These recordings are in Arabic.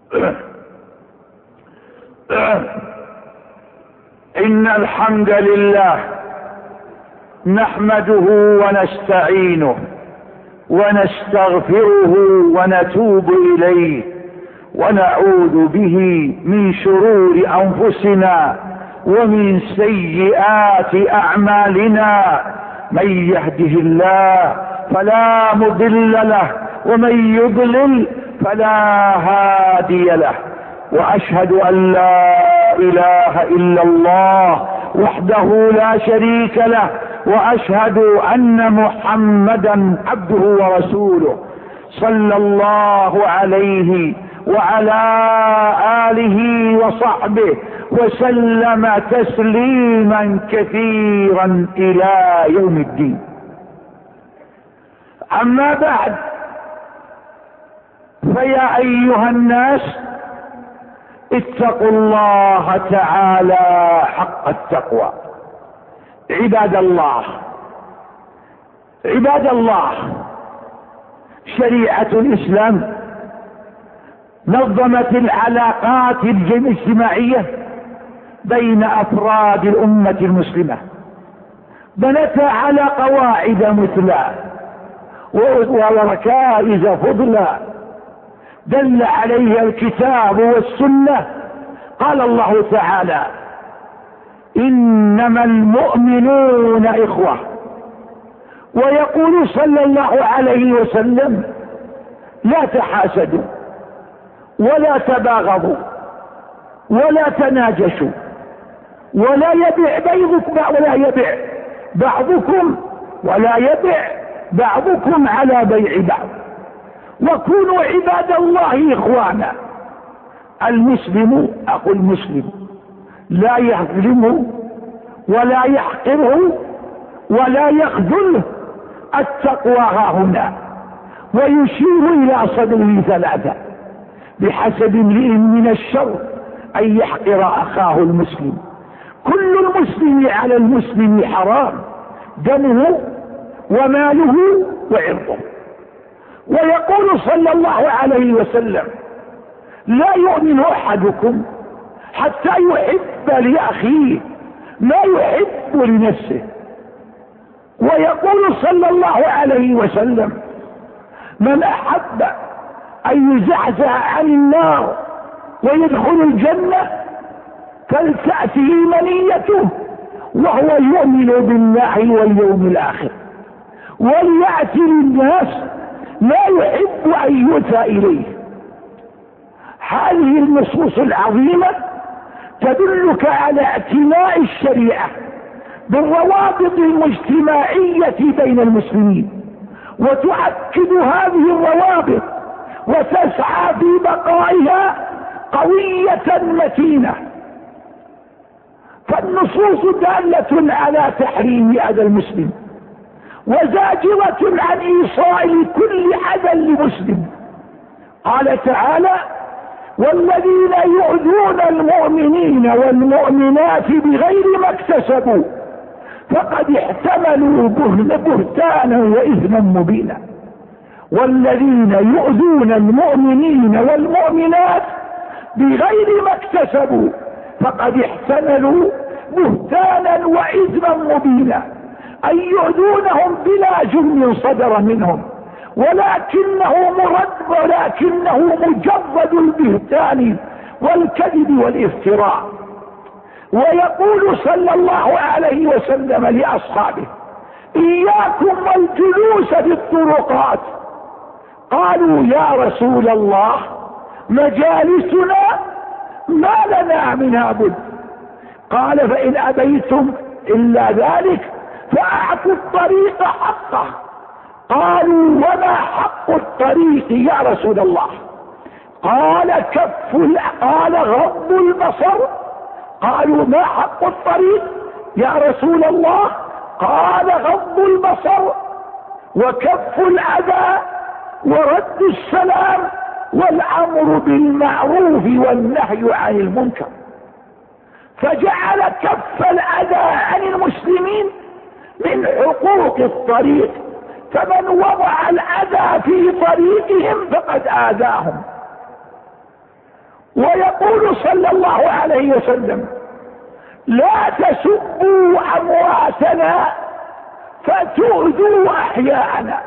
إن الحمد لله نحمده ونستعينه ونستغفره ونتوب إليه ونعوذ به من شرور أنفسنا ومن سيئات أعمالنا. من يهده الله فلا مضل له ومن يضلل فلا هادي له. وأشهد أن لا إله إلا الله وحده لا شريك له وأشهد أن محمدا عبده ورسوله صلى الله عليه وعلى آله وصحبه وسلم تسليما كثيرا إلى يوم الدين. أما بعد، فيا أيها الناس اتقوا الله تعالى حق التقوى. عباد الله، شريعة الإسلام نظمت العلاقات الاجتماعية بين أفراد الأمة المسلمة، بنتها على قواعد مثلى وركائز فضلى دل عليها الكتاب والسنة. قال الله تعالى: إنما المؤمنون إخوة. ويقول صلى الله عليه وسلم: لا تحاسدوا ولا تباغضوا ولا تناجشوا ولا يبع بعضكم على بيع بعض، وكونوا عباد الله إخوانا. المسلم أخو المسلم، لا يظلمه ولا يحقره ولا يخذله. التقوى ها هنا. ويشير إلى صدره ثلاثة: بحسب امرئ من الشر أن يحقر أخاه المسلم، كل المسلم على المسلم حرام، دمه وماله وعرضه. ويقول صلى الله عليه وسلم: لا يؤمن أحدكم حتى يحب لأخيه ما يحب لنفسه. ويقول صلى الله عليه وسلم: من أحب أن يزحزح عن النار ويدخل الجنة فلتأته منيته وهو يؤمن بالله واليوم الآخر، وليأتي للناس لا يحب أن يؤتى إليه. هذه النصوص العظيمة تدلك على اعتناء الشريعة بالروابط المجتمعية بين المسلمين، وتؤكد هذه الروابط وتسعى في بقائها قوية متينة. فالنصوص دالة على تحريم أذى المسلم وزاجرة عن إيصال كل أذى لمسلم. قال تعالى: والذين يؤذون المؤمنين والمؤمنات بغير ما اكتسبوا فقد احتملوا بهتانا وإثما مبينا. والذين يؤذون المؤمنين والمؤمنات بغير ما اكتسبوا فقد احتملوا بهتانا وإثما مبينا، أن يؤذونهم بلا جرم صدر منهم ولكنه مجرد البهتان والكذب والافتراء. ويقول صلى الله عليه وسلم لأصحابه: إياكم والجلوس في الطرقات. قالوا: يا رسول الله، مجالسنا ما لنا منها بد. قال: فإن أبيتم إلا ذلك فأعطوا الطريق حقه. قالوا: وما حق الطريق يا رسول الله؟ قال: قال: غض البصر. قالوا: ما حق الطريق يا رسول الله؟ قال: غض البصر وكف الأذى ورد السلام والأمر بالمعروف والنهي عن المنكر. فجعل كف الأذى عن المسلمين من حقوق الطريق، فمن وضع الأذى في طريقهم فقد آذاهم. ويقول صلى الله عليه وسلم: لا تسبوا أمواتنا فتؤذوا أحياءنا.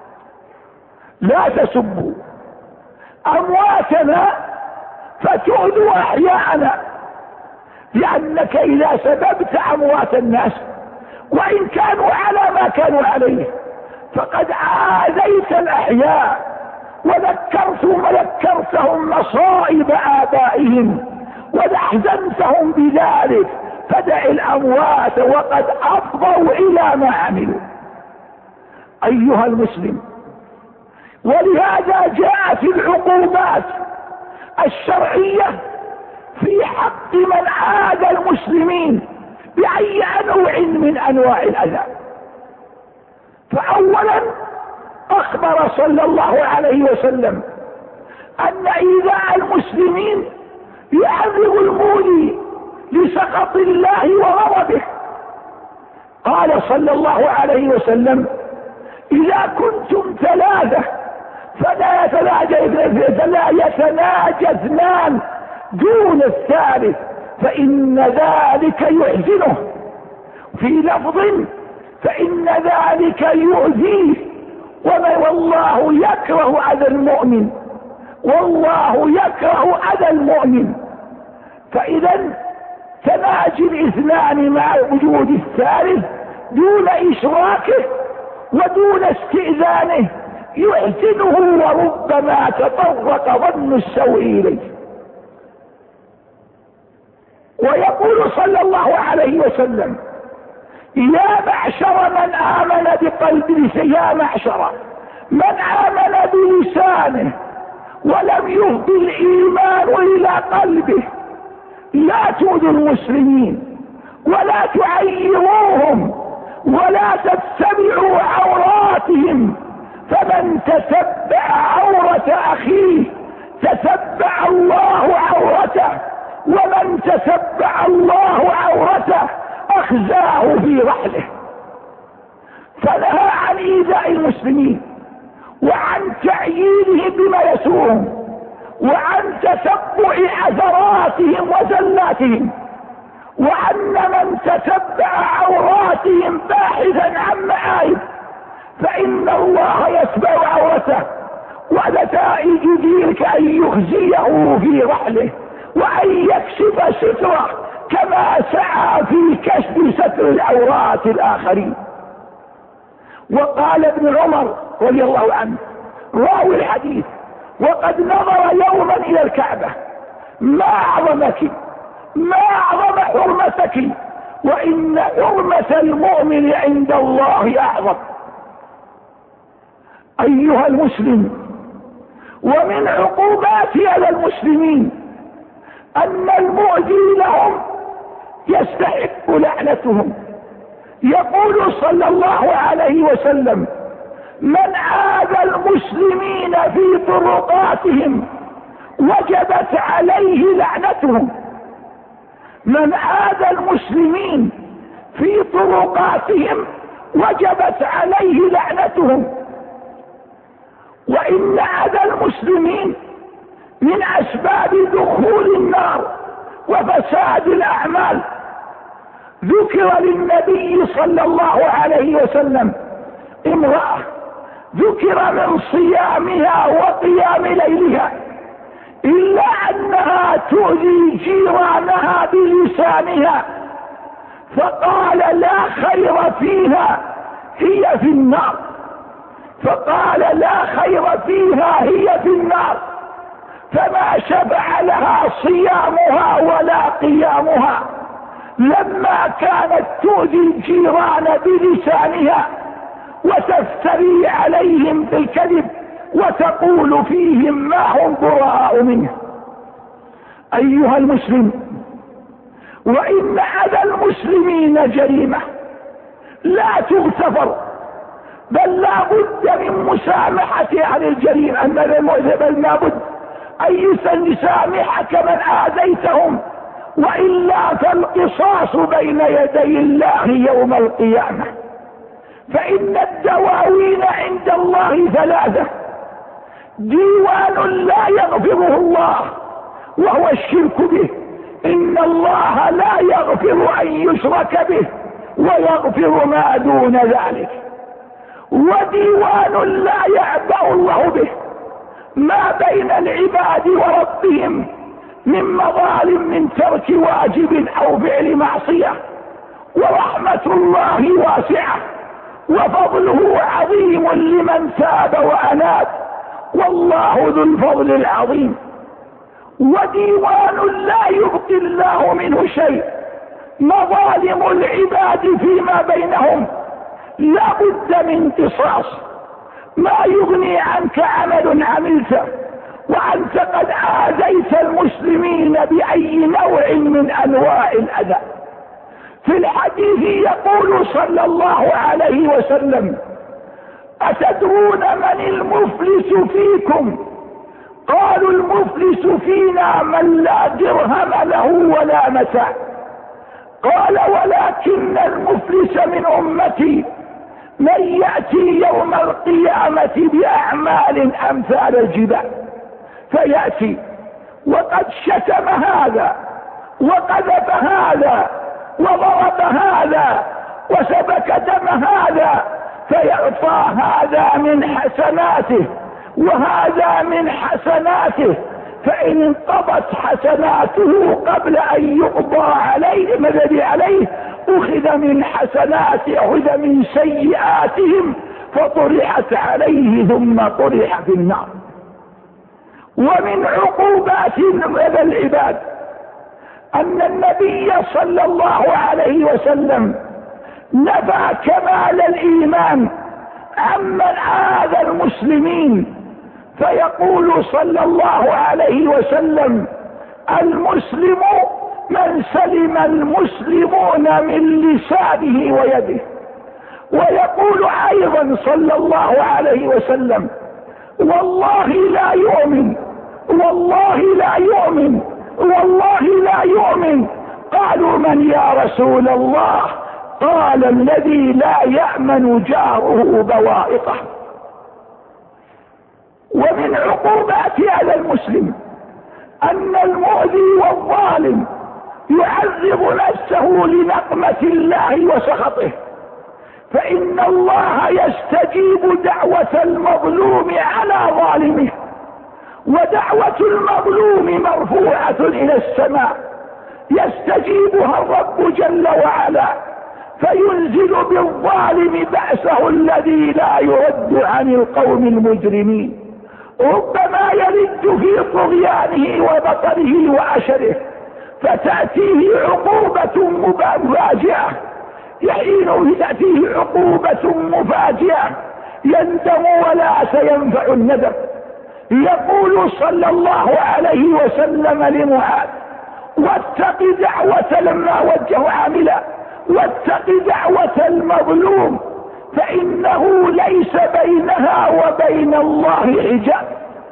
لا تسبوا أمواتنا فتؤذوا أحياءنا، لأنك إذا سببت أموات الناس وإن كانوا على ما كانوا عليه فقد آذيت الأحياء وذكرتهم مصائب آبائهم وأحزنتهم بذلك، فدع الأموات وقد أفضوا إلى ما عملوا. أيها المسلم، ولهذا جاءت العقوبات الشرعية في حق من عاد المسلمين بأي نوع من أنواع الأذى. فأولا أخبر صلى الله عليه وسلم أن إيذاء المسلمين يعرض المؤذي لسخط الله وغضبه. قال صلى الله عليه وسلم: إذا كنتم ثلاثة فلا يتناجى اثنان دون الثالث فإن ذلك يحزنه. في لفظ: فإن ذلك يؤذيه، والله يكره أذى المؤمن، والله يكره أذى المؤمن. فإذا تناجي الاثنان مع وجود الثالث دون إشراكه ودون استئذانه يحزنه وربما تطرق ظن السوء إليه. ويقول صلى الله عليه وسلم: يا معشر من آمن بقلبه، يا معشر من آمن بلسانه ولم يفض الإيمان إلى قلبه، لا تؤذوا المسلمين ولا تعيروهم ولا تتبعوا عوراتهم، فمن تتبع عورة أخيه تتبع الله عورته، ومن تتبع الله عورته أخزاه في رحله. فنهى عن إيذاء المسلمين وعن تعييرهم بما يسوءهم وعن تتبع عثراتهم وزلاتهم، وأن من تتبع عوراتهم باحثا عن معايب فإن الله يتبع عورته، ونتائج ذلك أن يخزيه في رحله وأن يكشف ستره كما سعى في كشف ستر العورات الآخرين. وقال ابن عمر رضي الله عنه راوي الحديث: وقد نظر يوما إلى الكعبة ما أعظمك، ما أعظم حرمتك، وإن حرمة المؤمن عند الله أعظم. أيها المسلم، ومن عقوبات على المسلمين أن المؤذي لهم يستحق لعنتهم. يقول صلى الله عليه وسلم: من آذى المسلمين في طرقاتهم وجبت عليه لعنتهم. من آذى المسلمين في طرقاتهم وجبت عليه لعنتهم. وإن أذى المسلمين من أسباب دخول النار وفساد الأعمال. ذكر للنبي صلى الله عليه وسلم امرأة ذكر من صيامها وقيام ليلها إلا أنها تؤذي جيرانها بلسانها، فقال: لا خير فيها، هي في النار. فقال: لا خير فيها، هي في النار. فما شفع لها صيامها ولا قيامها لما كانت تؤذي الجيران بلسانها وتفتري عليهم بالكذب وتقول فيهم ما هم براء منه. أيها المسلم، وإن أذى المسلمين جريمة لا تغتفر، بل لا بد من مسامحة أهل الجريمة، بل لا بد أن يسامحك من آذيتهم، وإلا فالقصاص بين يدي الله يوم القيامة. فإن الدواوين عند الله ثلاثة: ديوان لا يغفره الله، وهو الشرك به. إن الله لا يغفر أن يشرك به ويغفر ما دون ذلك. وديوان لا يعبأ الله به ما بين العباد وربهم من مظالم من ترك واجب أو فعل معصية. ورحمة الله واسعة وفضله عظيم لمن تاب وأناب، والله ذو الفضل العظيم. وديوان لا يبقي الله منه شيء. مظالم العباد فيما بينهم لا بد من قصاص. ما يغني عنك عمل عملته وأنت قد آذيت المسلمين بأي نوع من أنواع الأذى. في الحديث يقول صلى الله عليه وسلم: أتدرون من المفلس فيكم؟ قالوا: المفلس فينا من لا درهم له ولا متاع. قال: ولكن المفلس من أمتي من يأتي يوم القيامة بأعمال أمثال الجبال، فيأتي وقد شتم هذا وقذف هذا وضرب هذا وسفك دم هذا، فيعطى هذا من حسناته وهذا من حسناته، فإن انقضت حسناته قبل أن يقضى عليه ما الذي عليه أخذ من حسناته أخذ من سيئاتهم فطرحت عليه ثم طرح في النار. ومن عقوبات العباد أن النبي صلى الله عليه وسلم نفى كمال الإيمان عمن آذى المسلمين، فيقول صلى الله عليه وسلم: المسلم من سلم المسلمون من لسانه ويده. ويقول أيضا صلى الله عليه وسلم: والله لا يؤمن والله لا يؤمن والله لا يؤمن. قالوا: من يا رسول الله؟ قال: الذي لا يأمن جاره بوائقه. ومن عقوبات هذا المسلم أن المؤذي والظالم يعذب نفسه لنقمة الله وسخطه، فإن الله يستجيب دعوة المظلوم على ظالمه، ودعوة المظلوم مرفوعة إلى السماء يستجيبها الرب جل وعلا، فينزل بالظالم بأسه الذي لا يرد عن القوم المجرمين. ربما يلد في طغيانه وبطره وعشره فتأتيه عقوبة مفاجئة، يحين تأتيه عقوبة مفاجئة يندم ولا سينفع الندم. يقول صلى الله عليه وسلم لمعاذ: واتق دعوة لما وجه عاملا واتق دعوة المظلوم فإنه ليس بينها وبين الله حجاب.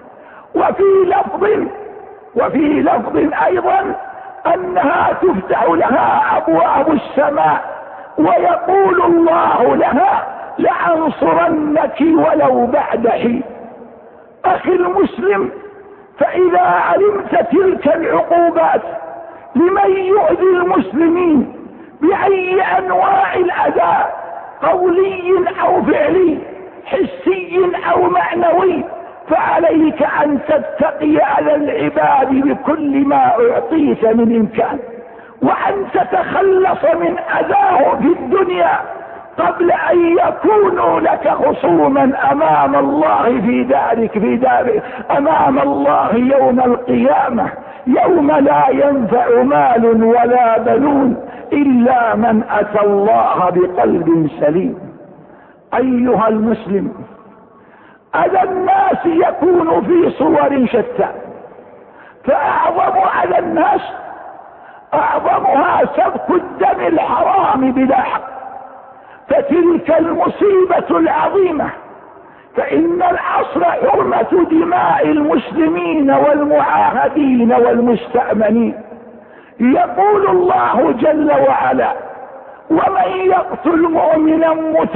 وفي لفظ أيضا أنها تفتح لها أبواب السماء ويقول الله لها: لأنصرنك ولو بعد حين. أخي المسلم، فإذا علمت تلك العقوبات لمن يؤذي المسلمين بأي أنواع الأذى، قولي أو فعلي، حسي أو معنوي، فعليك أن تتقي على العباد بكل ما أعطيت من إمكان، وأن تتخلص من أذاه في الدنيا قبل أن يكونوا لك خصوما أمام الله في دارك أمام الله يوم القيامة، يوم لا ينفع مال ولا بنون إلا من أتى الله بقلب سليم. أيها المسلم، أذى الناس يكون في صور شتى، فأعظم أذى الناس أعظمها سفك الدم الحرام بلا حق، فتلك المصيبة العظيمة، فإن الأصل حرمة دماء المسلمين والمعاهدين والمستأمنين. يقول الله جل وعلا: ومن يقتل مؤمنا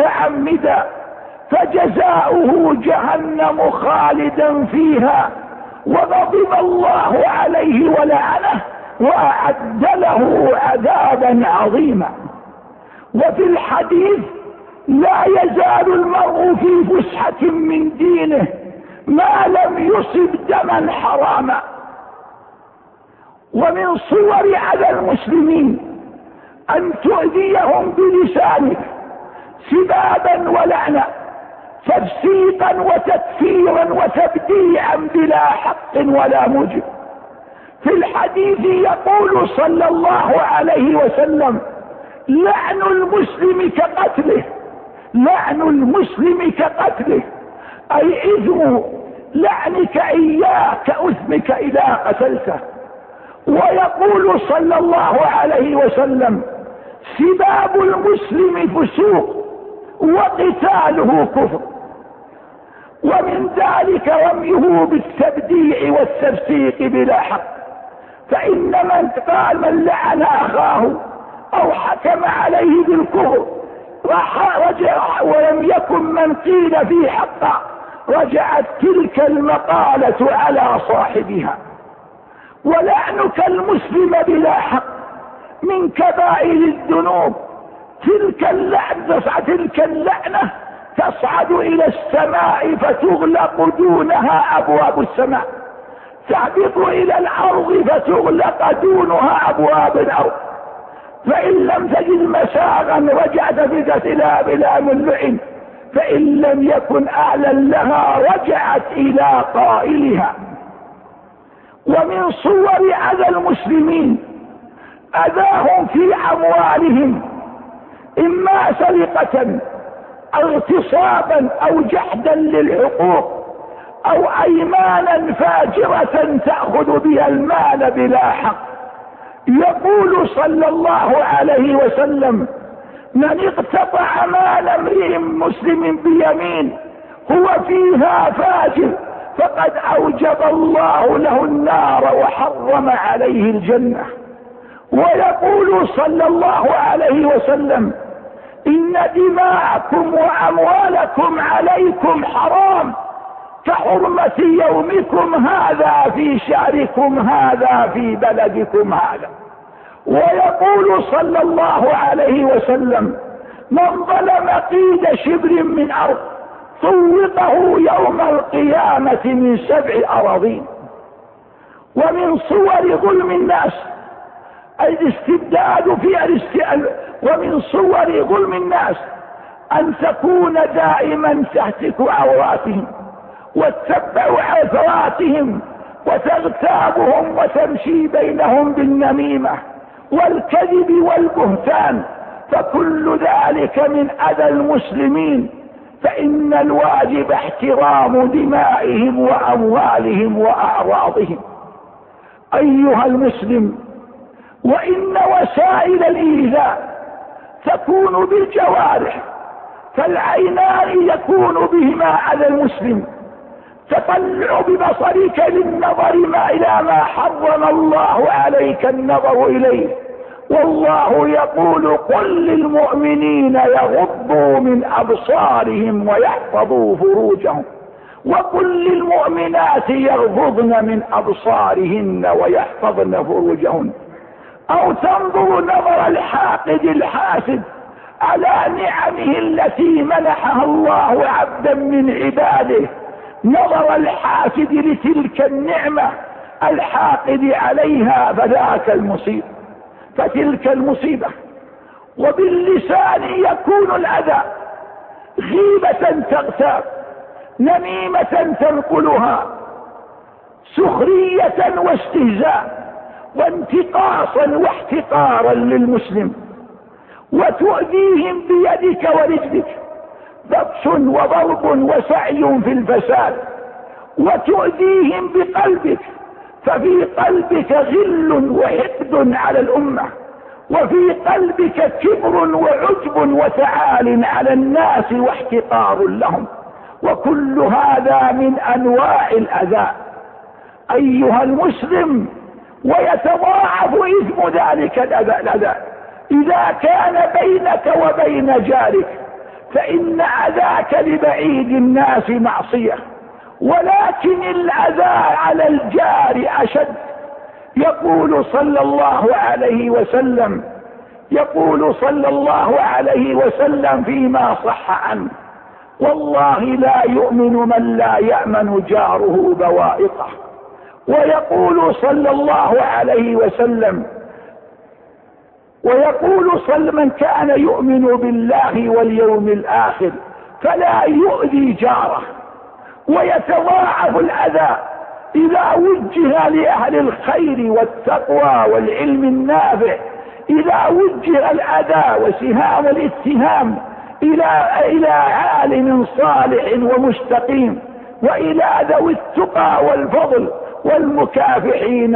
متعمدا فجزاؤه جهنم خالدا فيها وغضب الله عليه ولعنه وأعد له عذابا عظيما. وفي الحديث: لا يزال المرء في فسحة من دينه ما لم يصب دما حراما. ومن صور أذى المسلمين أن تؤذيهم بلسانك سبابا ولعنا، تفسيقا وتكفيرا وتبديعا بلا حق ولا موجب. في الحديث يقول صلى الله عليه وسلم: لعن المسلم كقتله، لعن المسلم كقتله، أي إثم لعنك إياه كأثمك إذا قتلته. ويقول صلى الله عليه وسلم: سباب المسلم فسوق وقتاله كفر. ومن ذلك رميه بالتبديع والتفسيق بلا حق، فإن من قال من لعن أخاه أو حكم عليه بالكفر رجع، ولم يكن من قيل في حقه، رجعت تلك المقالة على صاحبها. ولعنك المسلم بلا حق من كبائر الذنوب. تلك اللعنة تصعد إلى السماء فتغلق دونها أبواب السماء، تهبط إلى الأرض فتغلق دونها أبواب الأرض. فإن لم تجد مساغا رجعت بك إلى من لعن، فإن لم يكن أعلا لها رجعت إلى قائلها. ومن صور أذى المسلمين أذاهم في أموالهم، إما سرقة أو اغتصابا أو جحدا للحقوق أو أيمانا فاجرة تأخذ بها المال بلا حق. يقول صلى الله عليه وسلم: من اقتطع مال امرئ مسلم بيمين هو فيها فاجر فقد أوجب الله له النار وحرم عليه الجنة. ويقول صلى الله عليه وسلم: إن دماءكم وأموالكم عليكم حرام كحرمة يومكم هذا في شهركم هذا في بلدكم هذا. ويقول صلى الله عليه وسلم: من ظلم قيد شبر من أرض طوقه يوم القيامة من 7 أراضين. ومن صور ظلم الناس الاستبداد ومن صور ظلم الناس أن تكون دائما تهتك عوراتهم وتتبع عثراتهم وتغتابهم وتمشي بينهم بالنميمة والكذب والبهتان، فكل ذلك من أذى المسلمين. فإن الواجب احترام دمائهم وأموالهم وأعراضهم. أيها المسلم، وإن وسائل الإيذاء تكون بالجوارح، فالعينان يكون بهما على المسلم تطلع ببصرك للنظر إلى ما حرم الله عليك النظر إليه. والله يقول: قل للمؤمنين يغضوا من أبصارهم ويحفظوا فروجهم، وقل للمؤمنات يغضضن من أبصارهن ويحفظن فروجهن. أو تنظر نظر الحاقد الحاسد على نعمه التي منحها الله عبدا من عباده، نظر الحاسد لتلك النعمة الحاقد عليها فتلك المصيبة. وباللسان يكون الأذى: غيبة تغتاب، نميمة تنقلها، سخرية واستهزاء، وانتقاصا واحتقارا للمسلم. وتؤذيهم بيدك ورجلك، بطش وضرب وسعي في الفساد. وتؤذيهم بقلبك، ففي قلبك غل وحقد على الأمة، وفي قلبك كبر وعجب وتعال على الناس واحتقار لهم، وكل هذا من أنواع الأذى. أيها المسلم، ويتضاعف إثم ذلك الأذى إذا كان بينك وبين جارك، فإن أذاك لبعيد الناس معصية، ولكن الأذى على الجار أشد. يقول صلى الله عليه وسلم فيما صح عنه: والله لا يؤمن من لا يأمن جاره بوائقه. ويقول صلى الله عليه وسلم من كان يؤمن بالله واليوم الآخر فلا يؤذي جاره. ويتضاعف الأذى إذا وجه لأهل الخير والتقوى والعلم النافع، إذا وجه الأذى وسهام الاتهام إلى عالم صالح ومستقيم، وإلى ذوي التقى والفضل والمكافحين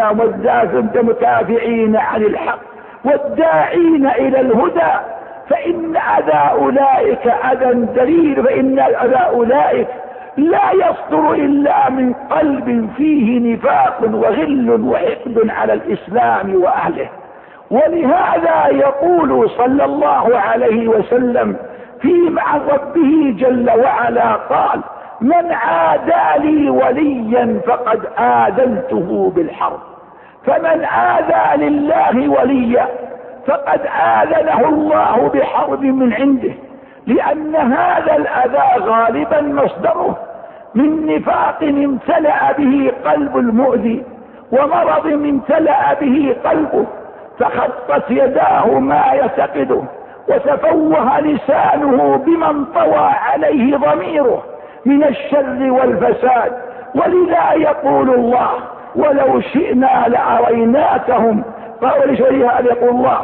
عن الحق والداعين إلى الهدى، فإن أذى أولئك أذى دليل، فإن أذى أولئك لا يصدر إلا من قلب فيه نفاق وغل وحقد على الإسلام وأهله. ولهذا يقول صلى الله عليه وسلم في عن ربه جل وعلا قال: من عادى لي وليا فقد آذنته بالحرب. فمن آذى لله وليا فقد آذنه الله بحرب من عنده، لأن هذا الأذى غالبا مصدره من نفاق امتلأ به قلب المؤذي، ومرض امتلأ به قلبه، فخطت يداه ما يعتقده، وتفوه لسانه بمن طوى عليه ضميره من الشر والفساد. ولذا يقول الله: ولو شئنا لأريناكهم. يقول الله: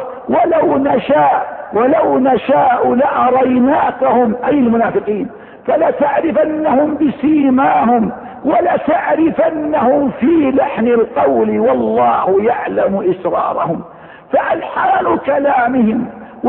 ولو نشاء لأريناكهم، أي المنافقين، فلتعرفنهم بسيماهم ولتعرفنهم في لحن القول والله يعلم إسرارهم. فألحان كلامهم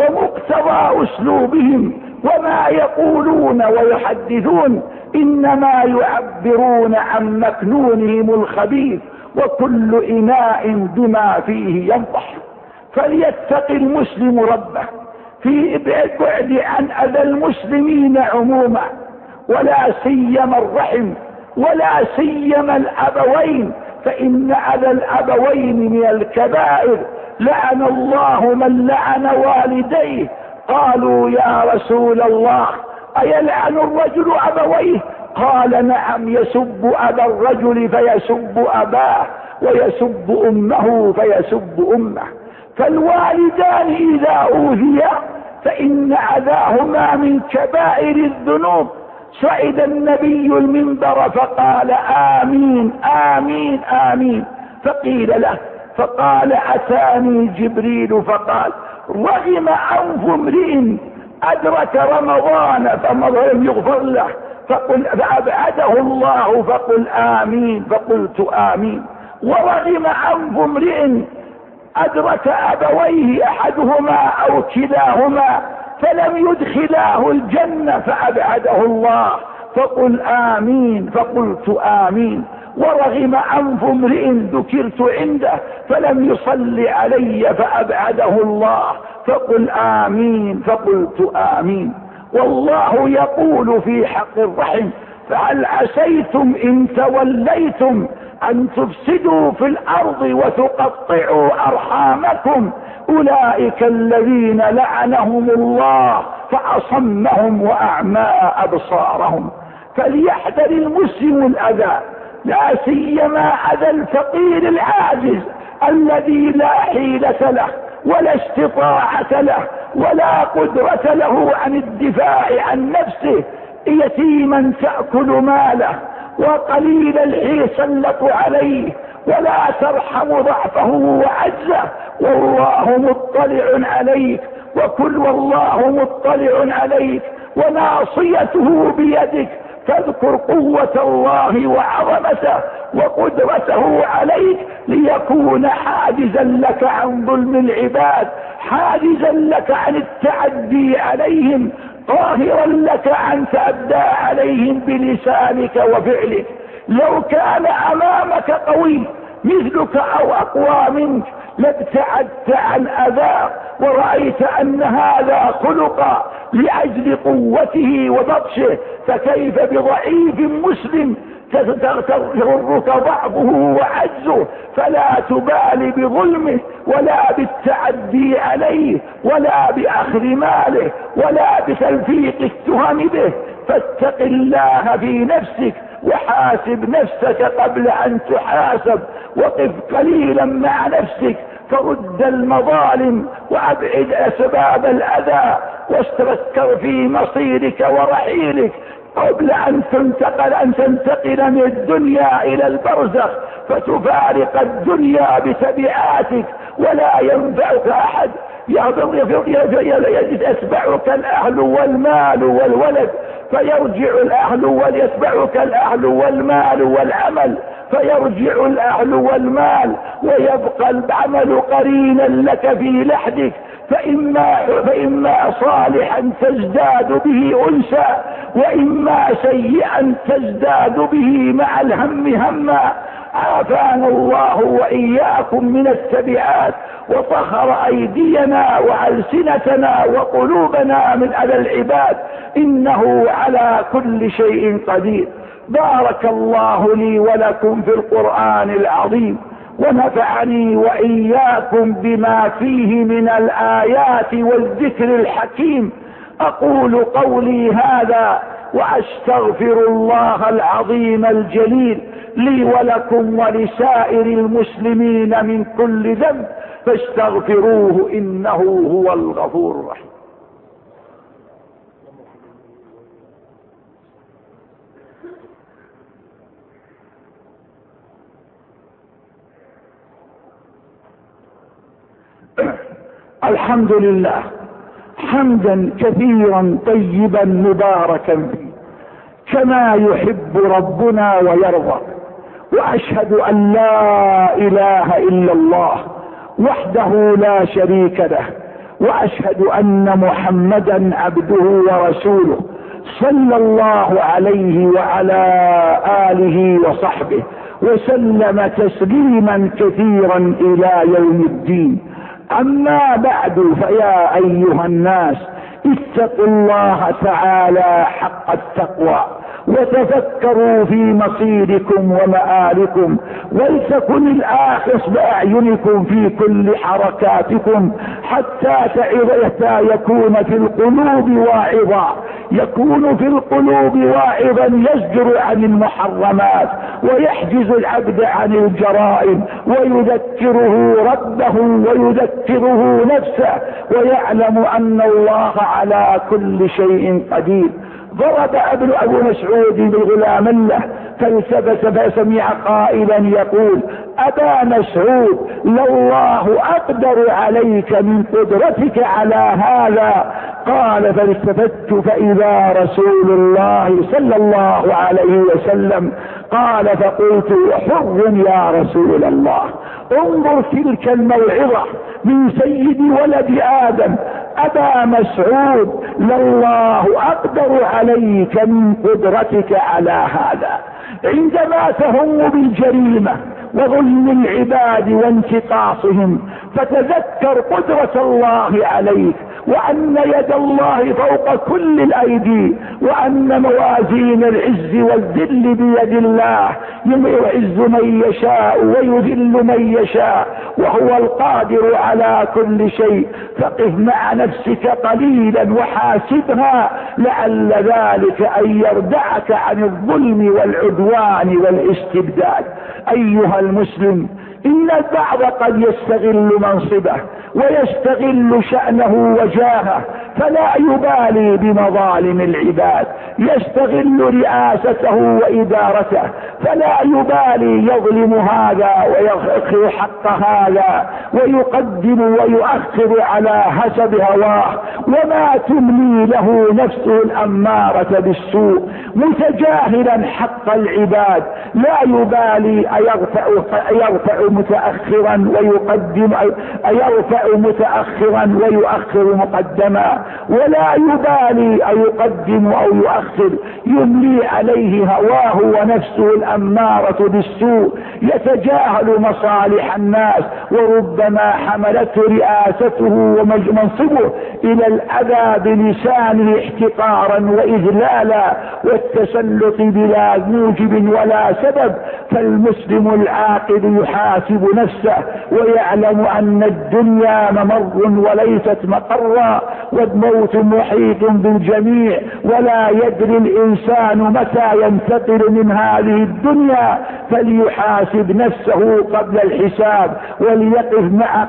ومقتضى أسلوبهم وما يقولون ويحدثون إنما يعبرون عن مكنونهم الخبيث، وكل إناء بما فيه ينضح. فليتق المسلم ربه في البعد عن أذى المسلمين عموما، ولا سيما الرحم، ولا سيما الأبوين، فإن أذى الأبوين من الكبائر. لعن الله من لعن والديه. قالوا: يا رسول الله، أيلعن الرجل أبويه؟ قال: نعم، يسب أبا الرجل فيسب أباه، ويسب أمه فيسب أمه. فالوالدان إذا أوذيا فإن أذاهما من كبائر الذنوب. صعد النبي المنبر فقال: آمين آمين آمين. فقيل له، فقال: أتاني جبريل فقال: رغم أنف امرئ أدرك رمضان فلم يغفر له فأبعده الله فقل آمين. فقلت آمين. ورغم أنف امرئ أدرك أبويه أحدهما أو كلاهما فلم يدخلاه الجنة فأبعده الله فقل آمين. فقلت آمين. ورغم أنف امرئ ذكرت عنده فلم يصل علي فأبعده الله فقل آمين. فقلت آمين. والله يقول في حق الرحم: فهل عسيتم إن توليتم أن تفسدوا في الأرض وتقطعوا أرحامكم؟ أولئك الذين لعنهم الله فأصمهم وأعمى أبصارهم. فليحذر المسلم الأذى، لا سيما أذى الفقير العاجز الذي لا حيلة له ولا استطاعة له ولا قدرة له عن الدفاع عن نفسه، يتيما تأكل ماله وقليل يسلط عليه ولا ترحم ضعفه وعجزه. والله مطلع عليك والله مطلع عليك وناصيته بيدك، فاذكر قوة الله وعظمته وقدرته عليك ليكون حاجزا لك عن ظلم العباد، حاجزا لك عن التعدي عليهم، قاهرا لك عن تأدى عليهم بلسانك وفعلك. لو كان أمامك قوي مثلك أو أقوى منك لابتعدت عن أذاه، ورأيت أن هذا خلق لأجل قوته وبطشه، فكيف بضعيف مسلم يغرك ضعفه وعجزه، فلا تبالي بظلمه ولا بالتعدي عليه ولا بأخذ ماله ولا بتلفيق التهم به. فاتق الله في نفسك وحاسب نفسك قبل ان تحاسب، وقف قليلا مع نفسك فرد المظالم وابعد اسباب الاذى، واستذكر في مصيرك ورحيلك قبل ان تنتقل من الدنيا الى البرزخ فتفارق الدنيا بتبعاتك، ولا ينفعك احد. يتبعك الاهل والمال والولد فيرجع الاهل، ويتبعك الاهل والمال والعمل فيرجع الاهل والمال، ويبقى العمل قرينا لك في لحدك، فإما صالحا تزداد به أنسا وإما سيئا تزداد به مع الهم هما. عافانا الله وإياكم من التبعات، وطهر أيدينا وألسنتنا وقلوبنا من أذى العباد، إنه على كل شيء قدير. بارك الله لي ولكم في القرآن العظيم، ونفعني وإياكم بما فيه من الآيات والذكر الحكيم. أقول قولي هذا وأستغفر الله العظيم الجليل لي ولكم ولسائر المسلمين من كل ذنب، فاستغفروه إنه هو الغفور الرحيم. الحمد لله حمدا كثيرا طيبا مباركا فيه كما يحب ربنا ويرضى، واشهد ان لا اله الا الله وحده لا شريك له، واشهد ان محمدا عبده ورسوله صلى الله عليه وعلى آله وصحبه وسلم تسليما كثيرا الى يوم الدين. اما بعد، فيا ايها الناس اتقوا الله تعالى حق التقوى، وتفكروا في مصيركم ومآلكم، ولتكن الآخص بأعينكم في كل حركاتكم حتى يكون في القلوب واعظا، يكون في القلوب واعظا يزجر عن المحرمات ويحجز العبد عن الجرائم، ويذكره ربه ويذكره نفسه، ويعلم ان الله على كل شيء قدير. ضرب ابو مسعود بالغلام له فالتفت فسمع قائلا يقول: ابا مسعود، لله اقدر عليك من قدرتك على هذا. قال: فالتفت فاذا رسول الله صلى الله عليه وسلم. قال: فقلت: حر يا رسول الله. انظر تلك الموعظة من سيد ولد آدم. أبا مسعود، لله أقدر عليك من قدرتك على هذا. عندما تهم بالجريمة وظلم العباد وانتقاصهم فتذكر قدرة الله عليك، وأن يد الله فوق كل الأيدي، وأن موازين العز والذل بيد الله، يعز من يشاء ويذل من يشاء، وهو القادر على كل شيء. فقف مع نفسك قليلا وحاسبها، لعل ذلك أن يردعك عن الظلم والعدوان والاستبداد. أيها المسلم، إن البعض قد يستغل منصبه ويستغل شأنه وجاهه فلا يبالي بمظالم العباد، يستغل رئاسته وإدارته فلا يبالي، يظلم هذا ويأخذ حق هذا ويقدم ويؤخر على حسب هواه، وما تملي له نفسه الأمارة بالسوء، متجاهلا حق العباد، لا يبالي أيرفع متأخرا ويقدم، أيرفع متأخرا ويؤخر مقدما، ولا يبالي أيقدم أو يؤخر، يملي عليه هواه ونفسه الأمارة بالسوء، يتجاهل مصالح الناس، وربما حملته رئاسته ومنصبه إلى الأذى بلسانه احتقارا وإذلالا والتسلط بلا موجب ولا سبب، فالمسلم العاقل يحاسب نفسه ويعلم أن الدنيا ممر وليست مقرا، والموت محيط بالجميع، ولا يدري الإنسان متى ينتقل من هذه الدنيا، فليحاسب نفسه قبل الحساب، وليقف مع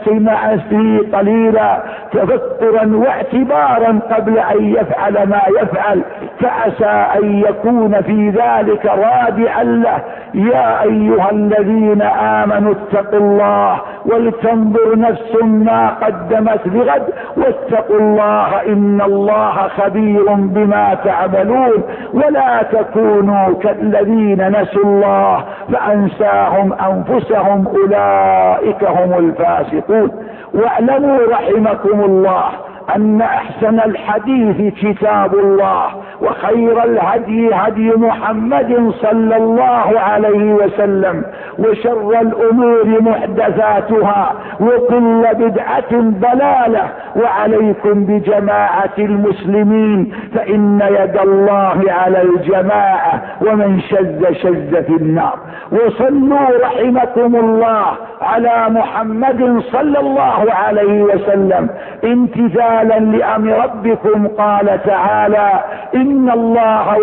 نفسه قليلا تفكرا واعتبارا قبل أن يفعل ما يفعل، فعسى أن يكون في ذلك رادعا له. يا أيها الذين آمنوا اتقوا الله ولتنظر نفس ما قدمت لغد واتقوا الله إن الله خبير بما تعملون، ولا تكونوا كالذين نسوا الله فأنساهم أنفسهم أولئك هم الفاسقون. واعلموا رحمكم الله أن أحسن الحديث كتاب الله، وخير الهدي هدي محمد صلى الله عليه وسلم، وشر الأمور محدثاتها، وكل بدعة ضلالة، وعليكم بجماعة المسلمين فإن يد الله على الجماعة، ومن شذ شذ في النار. وصلوا رحمكم الله على محمد صلى الله عليه وسلم امتثالا لأمر ربكم. قال تعالى: إن الله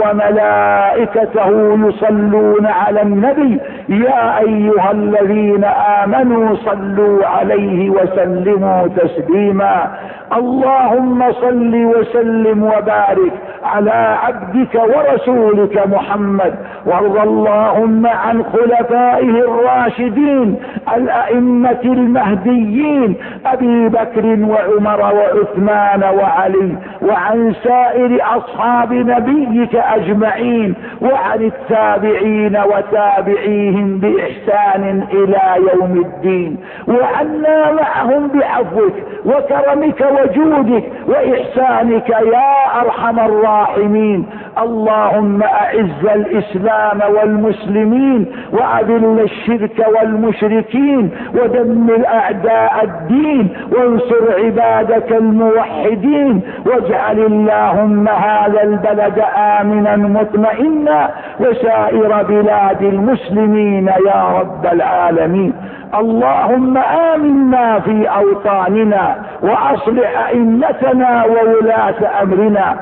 وملائكته يصلون على النبي يا أيها الذين آمنوا صلوا عليه وسلموا تسليما. اللهم صل وسلم وبارك على عبدك ورسولك محمد، وارض اللهم عن خلفائه الراشدين الأئمة المهديين أبي بكر وعمر وعثمان وعلي، وعن سائر أصحاب نبيك أجمعين، وعن التابعين وتابعيهم بإحسان إلى يوم الدين، وعنا معهم بعفوك وكرمك وجودك وإحسانك يا أرحم الراحمين. اللهم أعز الإسلام والمسلمين، وأذل الشرك والمشركين، ودمر أعداء الدين، وانصر عبادك الموحدين، واجعل اللهم هذا البلد آمنا مطمئنا، وسائر بلاد المسلمين يا رب العالمين. اللهم آمنا في أوطاننا، وأصلح أئمتنا وولاة أمرنا،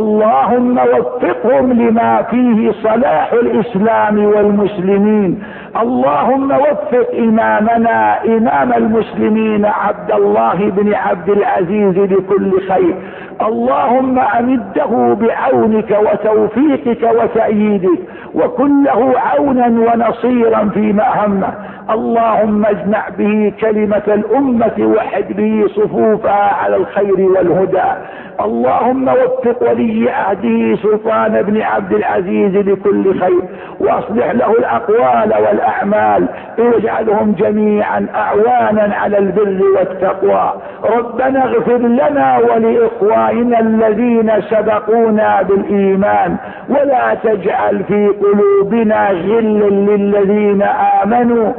اللهم وفقهم لما فيه صلاح الإسلام والمسلمين. اللهم وفق إمامنا إمام المسلمين عبد الله بن عبد العزيز لكل خير، اللهم أمده بعونك وتوفيقك وتأييدك، وكن له عونا ونصيرا فيما همه. اللهم اجمع به كلمة الأمة وحد به صفوفها على الخير والهدى. اللهم وفق ولي عهده سلطان بن عبد العزيز لكل خير، واصلح له الأقوال والأعمال، واجعلهم جميعا أعوانا على البر والتقوى. ربنا اغفر لنا ولإخواننا الذين سبقونا بالإيمان، ولا تجعل في قلوبنا غلا للذين آمنوا،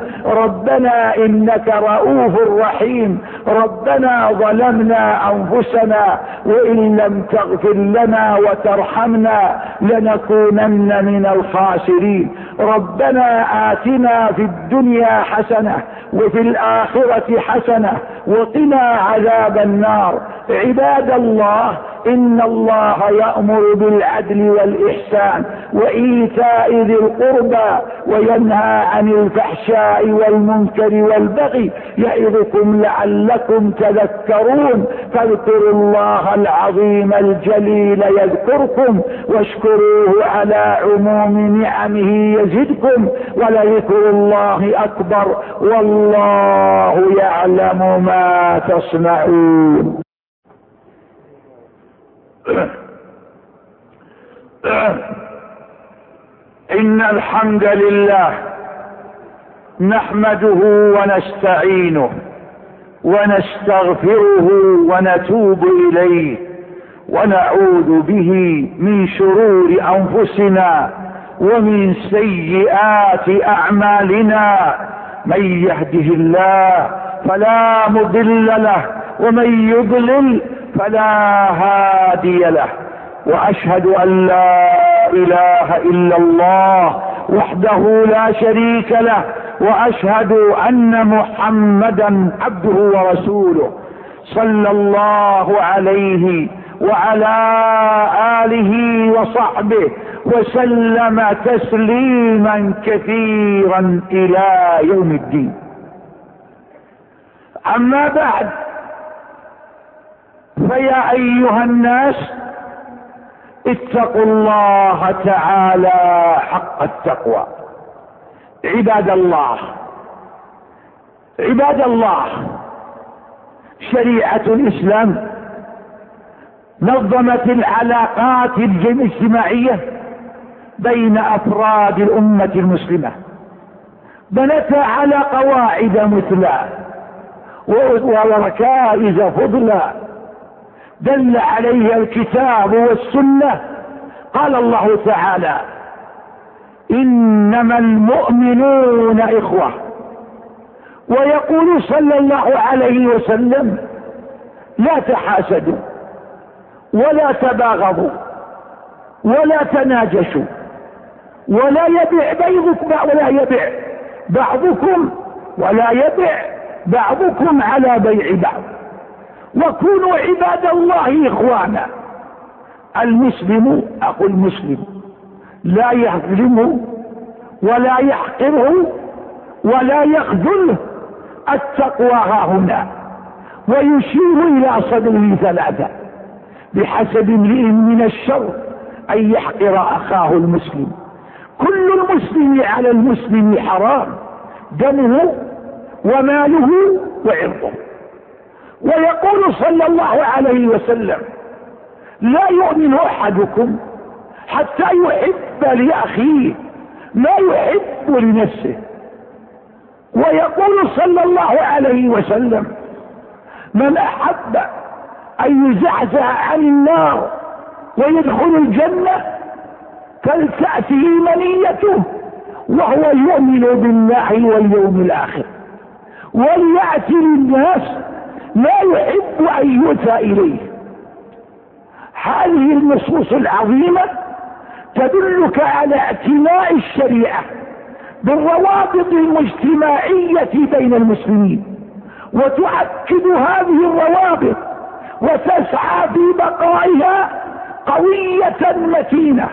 ربنا إنك رؤوف رحيم. ربنا ظلمنا أنفسنا، وإن لم تغفر لنا وترحمنا لنكونن من الخاسرين. ربنا آتنا في الدنيا حسنة وفي الآخرة حسنة وقنا عذاب النار. عباد الله، إن الله يأمر بالعدل والإحسان وإيتاء ذي القربى، وينهى عن الفحشاء والمنكر والبغي، يعظكم لعلكم تذكرون. فاذكروا الله العظيم الجليل يذكركم، واشكروه على عموم نعمه يزدكم، ولذكر الله أكبر، والله يعلم ما تصنعون. إن الحمد لله نحمده ونستعينه ونستغفره ونتوب إليه، ونعوذ به من شرور أنفسنا ومن سيئات أعمالنا. من يهده الله فلا مضل له، ومن يضلل فلا هادي له، واشهد ان لا اله الا الله وحده لا شريك له، واشهد ان محمدا عبده ورسوله صلى الله عليه وعلى آله وصحبه وسلم تسليما كثيرا إلى يوم الدين. أما بعد، فيا أيها الناس اتقوا الله تعالى حق التقوى. عباد الله، شريعة الإسلام نظمت العلاقات الاجتماعية بين أفراد الأمة المسلمة، بنتها على قواعد مثلى وركائز فضلى دل عليها الكتاب والسنة. قال الله تعالى: إنما المؤمنون إخوة. ويقول صلى الله عليه وسلم: لا تحاسدوا ولا تباغضوا ولا تناجشوا ولا يبع بعضكم على بيع بعض، وكونوا عباد الله إخوانا. المسلم أخو المسلم، لا يظلمه ولا يحقره ولا يخذله. التقوى ها هنا. ويشير إلى صدره ثلاثة: بحسب امرئ من الشر أن يحقر أخاه المسلم، كل المسلم على المسلم حرام، دمه وماله وعرضه. ويقول صلى الله عليه وسلم: لا يؤمن أحدكم حتى يحب لأخيه ما يحب لنفسه. ويقول صلى الله عليه وسلم: من أحب أن يزحزح عن النار ويدخل الجنة فلتأته منيته وهو يؤمن بالله واليوم الآخر، وليأتي للناس ما يحب أن يؤتى إليه. هذه النصوص العظيمة تدلك على اعتناء الشريعة بالروابط المجتمعية بين المسلمين، وتؤكد هذه الروابط وتسعى في بقائها قوية متينة.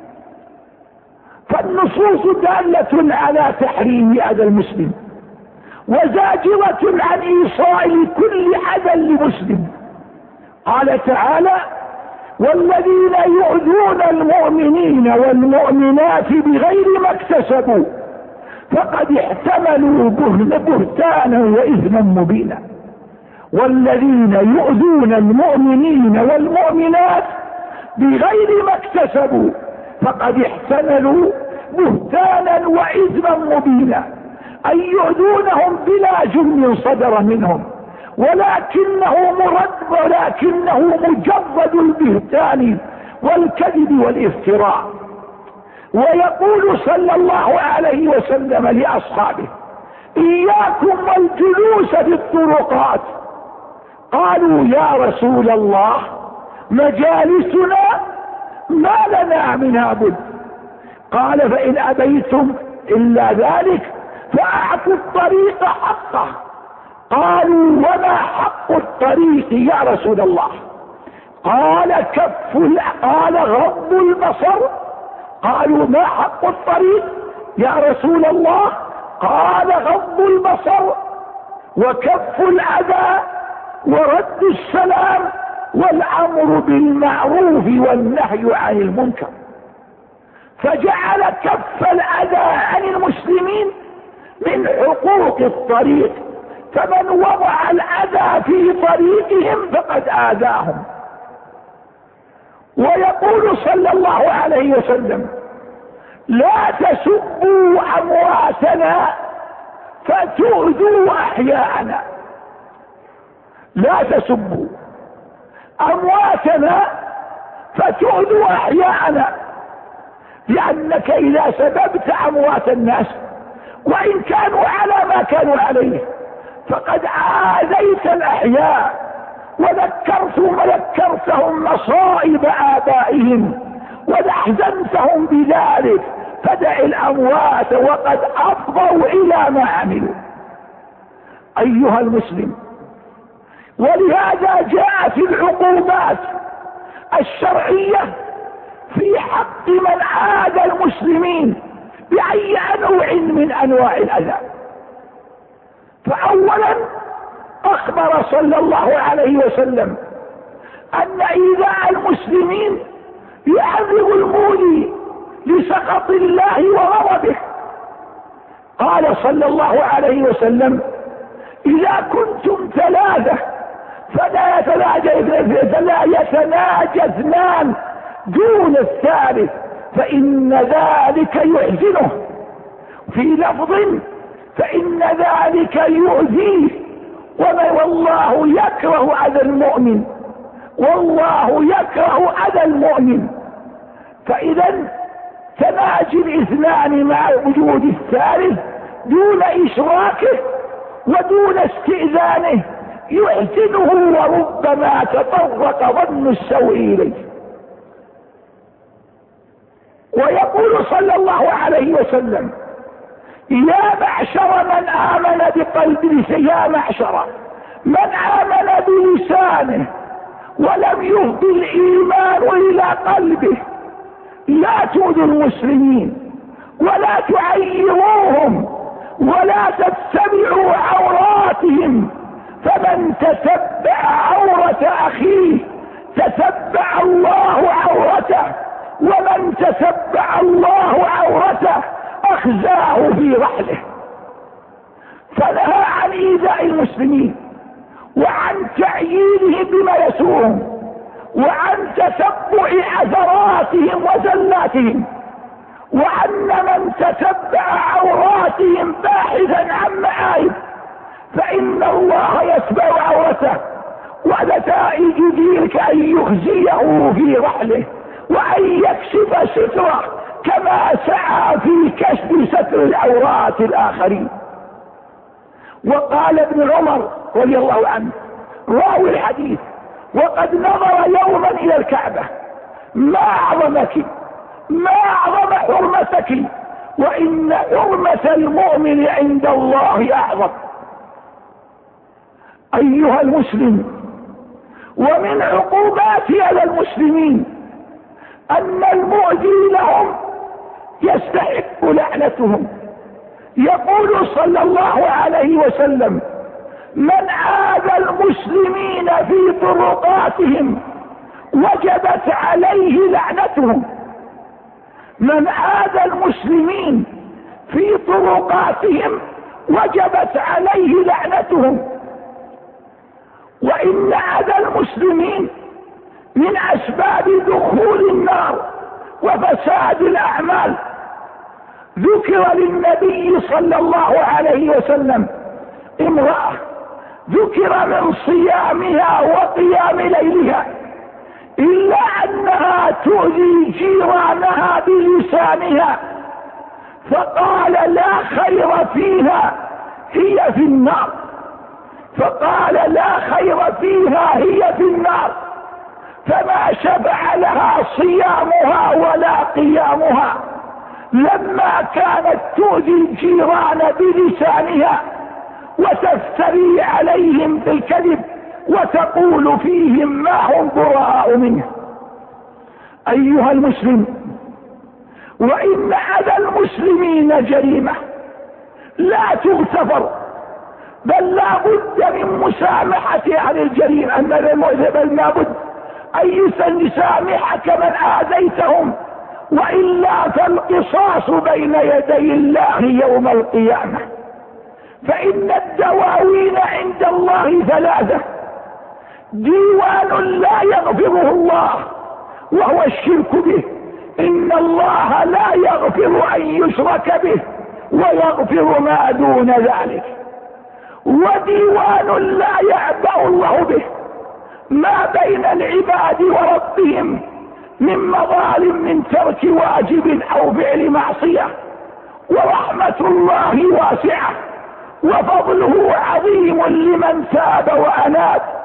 فالنصوص دالة على تحريم أذى المسلم، وزاجرة عن إيصال كل أذى لمسلم. قال تعالى: والذين يؤذون المؤمنين والمؤمنات بغير ما اكتسبوا فقد احتملوا بهتانا وإثما مبينا. والذين يؤذون المؤمنين والمؤمنات بغير ما اكتسبوا فقد احتملوا بهتانا وإثما مبينا، أن يؤذونهم بلا جرم صدر منهم، ولكنه مجرد البهتان والكذب والافتراء. ويقول صلى الله عليه وسلم لأصحابه: إياكم والجلوس في الطرقات. قالوا: يا رسول الله، مجالسنا ما لنا منها بد. قال: فإن أبيتم إلا ذلك فأعطوا الطريق حقه. قالوا: وما حق الطريق يا رسول الله؟ قال: قال: غض البصر. قالوا: ما حق الطريق يا رسول الله؟ قال: غض البصر وكف الأذى ورد السلام والأمر بالمعروف والنهي عن المنكر. فجعل كف الأذى عن المسلمين من حقوق الطريق، فمن وضع الأذى في طريقهم فقد آذاهم. ويقول صلى الله عليه وسلم: لا تسبوا أمواتنا فتؤذوا أحياءنا. لا تسبوا أمواتنا فتؤذوا أحياءنا، لأنك إذا سببت أموات الناس وإن كانوا على ما كانوا عليه فقد آذيت الأحياء وذكرتهم مصائب آبائهم وأحزنتهم بذلك، فدع الأموات وقد أفضوا إلى ما عملوا. أيها المسلم، ولهذا جاءت العقوبات الشرعية في حق من عاد المسلمين بأي نوع من أنواع الأذى. فأولا أخبر صلى الله عليه وسلم أن إيذاء المسلمين يعرض المولي لسخط الله وغضبه. قال صلى الله عليه وسلم: إذا كنتم ثلاثة فلا يتناجى اثنان دون الثالث فإن ذلك يحزنه. في لفظ: فإن ذلك يؤذيه، والله يكره أذى المؤمن، والله يكره أذى المؤمن. فإذا تناجي الاثنان مع وجود الثالث دون إشراكه ودون استئذانه يحزنه، وربما تطرق ظن السوء إليه. ويقول صلى الله عليه وسلم: يا معشر من آمن بقلبه، يا معشر من آمن بلسانه ولم يفض الإيمان إلى قلبه، لا تؤذوا المسلمين ولا تعيروهم ولا تتبعوا عوراتهم، فمن تتبع عورة أخيه تتبع الله عورته، ومن تتبع الله عورته أخزاه في رحله. فنهى عن إيذاء المسلمين وعن تعييرهم بما يسوءهم وعن تتبع عثراتهم وزلاتهم، وأن من تتبع عوراتهم باحثا عن معايب فإن الله يتبع عورته، ونتائج ذلك أن يخزيه في رحله وأن يكشف ستره كما سعى في كشف ستر العورات الآخرين. وقال ابن عمر رضي الله عنه راوي الحديث: وقد نظر يوما إلى الكعبة ما أعظمك، ما أعظم حرمتك، وإن حرمة المؤمن عند الله أعظم. أيها المسلم، ومن عقوبات على المسلمين أن المؤذي لهم يستحق لعنتهم. يقول صلى الله عليه وسلم: من آذى المسلمين في طرقاتهم وجبت عليه لعنتهم. من آذى المسلمين في طرقاتهم وجبت عليه لعنتهم. وإن أذى المسلمين من أسباب دخول النار وفساد الأعمال. ذكر للنبي صلى الله عليه وسلم امرأة ذكر من صيامها وقيام ليلها إلا أنها تؤذي جيرانها بلسانها، فقال: لا خير فيها، هي في النار. فقال: لا خير فيها، هي في النار. فما شفع لها صيامها ولا قيامها لما كانت تؤذي الجيران بلسانها وتفتري عليهم بالكذب وتقول فيهم ما هم براء منه. أيها المسلم، وإن أذى المسلمين جريمة لا تغتفر، بل لا بد من مسامحة عن الجريمة، بل لا بد أن يسامحك من آذيتهم، وإلا فالقصاص بين يدي الله يوم القيامة. فإن الدواوين عند الله ثلاثة: ديوان لا يغفره الله وهو الشرك به، إن الله لا يغفر أن يشرك به ويغفر ما دون ذلك. وديوان لا يعبأ الله به، ما بين العباد وربهم من مظالم من ترك واجب أو فعل معصية. ورحمة الله واسعة وفضله عظيم لمن تاب وأناب،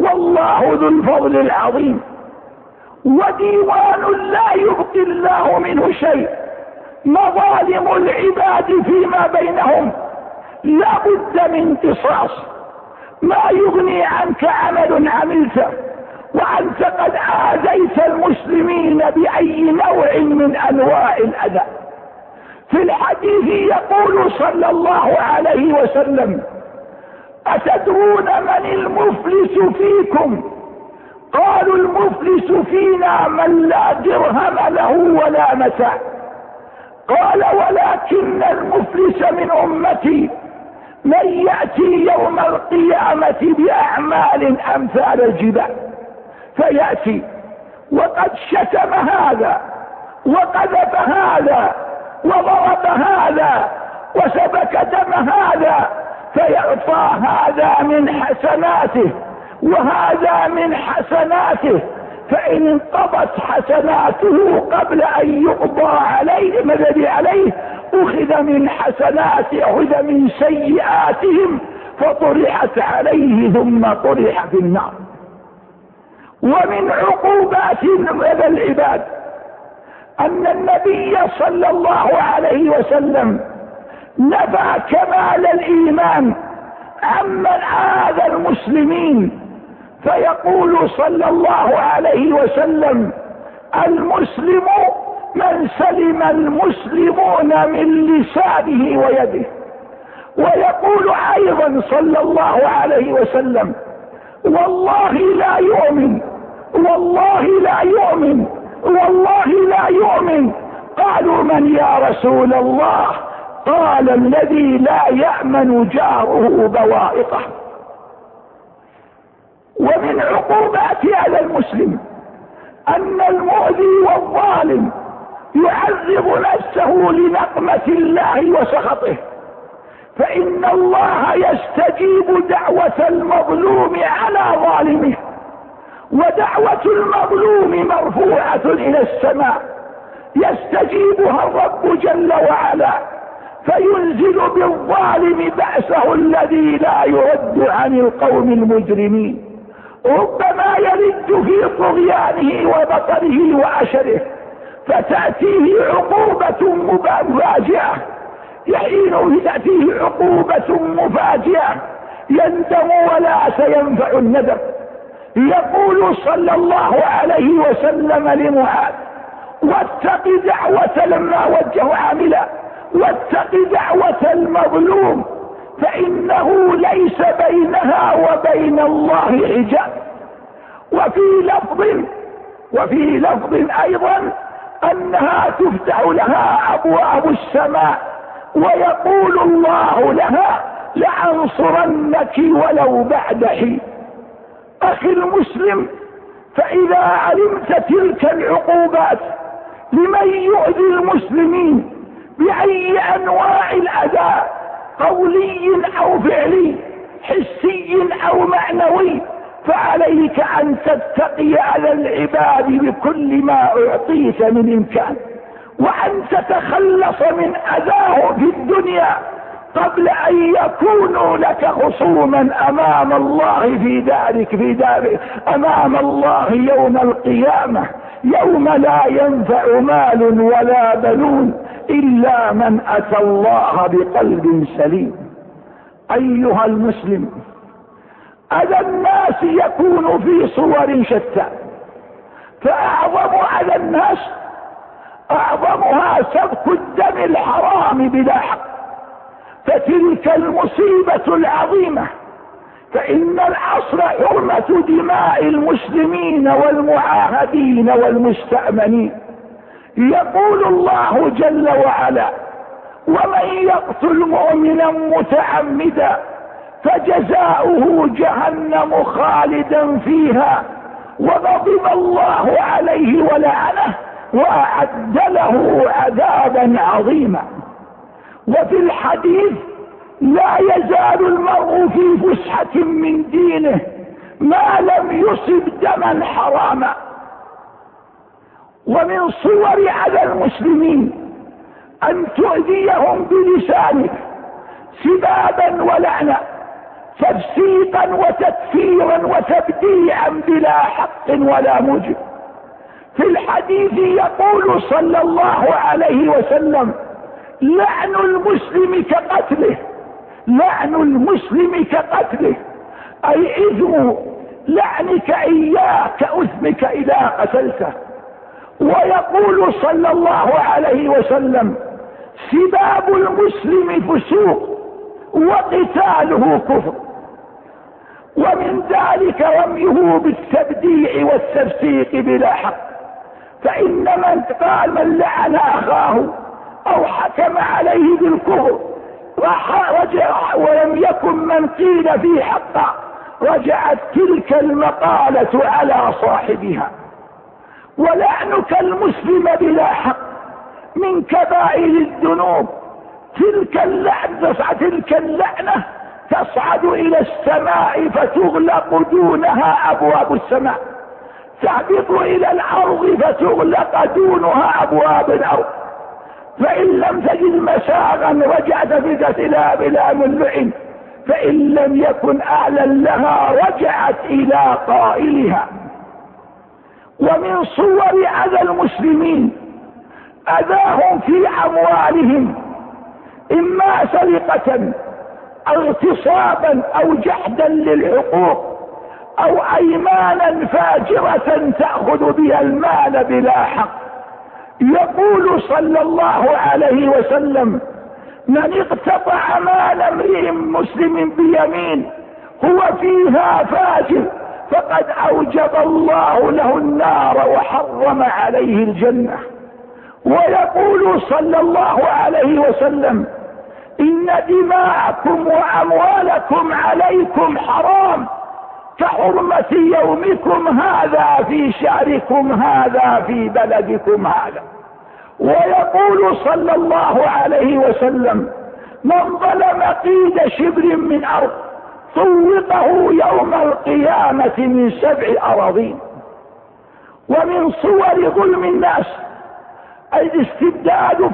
والله ذو الفضل العظيم. وديوان لا يبقي الله منه شيء، مظالم العباد فيما بينهم لا بد من قصاص. ما يغني عنك عمل عملته وأنت قد آذيت المسلمين بأي نوع من أنواع الأذى. في الحديث يقول صلى الله عليه وسلم: أتدرون من المفلس فيكم؟ قالوا: المفلس فينا من لا درهم له ولا متاع. قال: ولكن المفلس من أمتي من يأتي يوم القيامة بأعمال أمثال الجبال، فيأتي وقد شتم هذا وقذف هذا وضرب هذا وسفك دم هذا، فيعطى هذا من حسناته وهذا من حسناته، فإن انقضت حسناته قبل أن يقضى عليه الذي عليه أخذ من حسناته، أخذ من سيئاتهم فطرحت عليه ثم طرح في النار. ومن عقوبات العباد أن النبي صلى الله عليه وسلم نفى كمال الإيمان عمن آذى المسلمين، فيقول صلى الله عليه وسلم: المسلم من سلم المسلمون من لسانه ويده. ويقول أيضا صلى الله عليه وسلم: والله لا يؤمن، والله لا يؤمن، والله لا يؤمن. قالوا: من يا رسول الله؟ قال: الذي لا يأمن جاره بوائقه. ومن عقوبات هذا المسلم أن المؤذي والظالم يعذب نفسه لنقمة الله وسخطه، فإن الله يستجيب دعوة المظلوم على ظالمه، ودعوة المظلوم مرفوعة إلى السماء يستجيبها الرب جل وعلا، فينزل بالظالم بأسه الذي لا يرد عن القوم المجرمين. ربما يلد في طغيانه وبطره وعشره فتأتيه عقوبة مفاجئة، يحين تأتيه عقوبة مفاجئة يندم ولا سينفع الندم. يقول صلى الله عليه وسلم لمعاذ: واتق دعوة لما وجه عاملا، واتق دعوة المظلوم فإنه ليس بينها وبين الله حجاب. وفي لفظ أيضا أنها تفتح لها أبواب السماء ويقول الله لها: لأنصرنك ولو بعد حين. أخي المسلم، فإذا علمت تلك العقوبات لمن يؤذي المسلمين بأي أنواع الأذى، قولي أو فعلي، حسي أو معنوي، فعليك أن تتقي على العباد بكل ما أعطيت من إمكان، وأن تتخلص من أذاه في الدنيا قبل أن يكونوا لك خصوما أمام الله في دارك أمام الله يوم القيامة، يوم لا ينفع مال ولا بنون إلا من أتى الله بقلب سليم. أيها المسلم، أذى الناس يكون في صور شتى، فأعظم أذى الناس أعظمها سفك الدم الحرام بلا حق، فتلك المصيبة العظيمة، فإن الأصل حرمة دماء المسلمين والمعاهدين والمستأمنين. يقول الله جل وعلا: ومن يقتل مؤمنا متعمدا فجزاؤه جهنم خالدا فيها وغضب الله عليه ولعنه وأعد له عذابا عظيما. وفي الحديث: لا يزال المرء في فسحة من دينه ما لم يصب دما حراما. ومن صور أذى المسلمين أن تؤذيهم بلسانك سبابا ولعنا، تفسيقا وتكفيرا وتبديعا بلا حق ولا موجب. في الحديث يقول صلى الله عليه وسلم: لعن المسلم كقتله، لعن المسلم كقتله، اي اثم لعنك اياه كاثمك اذا قتلته. ويقول صلى الله عليه وسلم: سباب المسلم فسوق وقتاله كفر. ومن ذلك رميه بالتبديع والتفسيق بلا حق، فإن من قال من لعن أخاه أو حكم عليه بالكفر رجع، ولم يكن من قيل في حقه، رجعت تلك المقالة على صاحبها. ولعنك المسلم بلا حق من كبائر الذنوب. تلك اللعنة تصعد إلى السماء فتغلق دونها أبواب السماء، تهبط إلى الأرض فتغلق دونها أبواب الأرض. فإن لم تجد مساغا رجعت إلى من لعن، فإن لم يكن أهلا لها رجعت إلى قائلها. ومن صور أذى المسلمين أذاهم في أموالهم، إما سرقة أو اغتصابا أو جحدا للحقوق أو أيمانا فاجرة تأخذ بها المال بلا حق. يقول صلى الله عليه وسلم: من اقتطع مال امرئ مسلم بيمين هو فيها فاجر فقد أوجب الله له النار وحرم عليه الجنة. ويقول صلى الله عليه وسلم: إن دماءكم وأموالكم عليكم حرام كحرمة يومكم هذا في شهركم هذا في بلدكم هذا. ويقول صلى الله عليه وسلم: من ظلم قيد شبر من أرض طوقه يوم القيامة من 7 أراضين. ومن صور ظلم الناس الاستبداد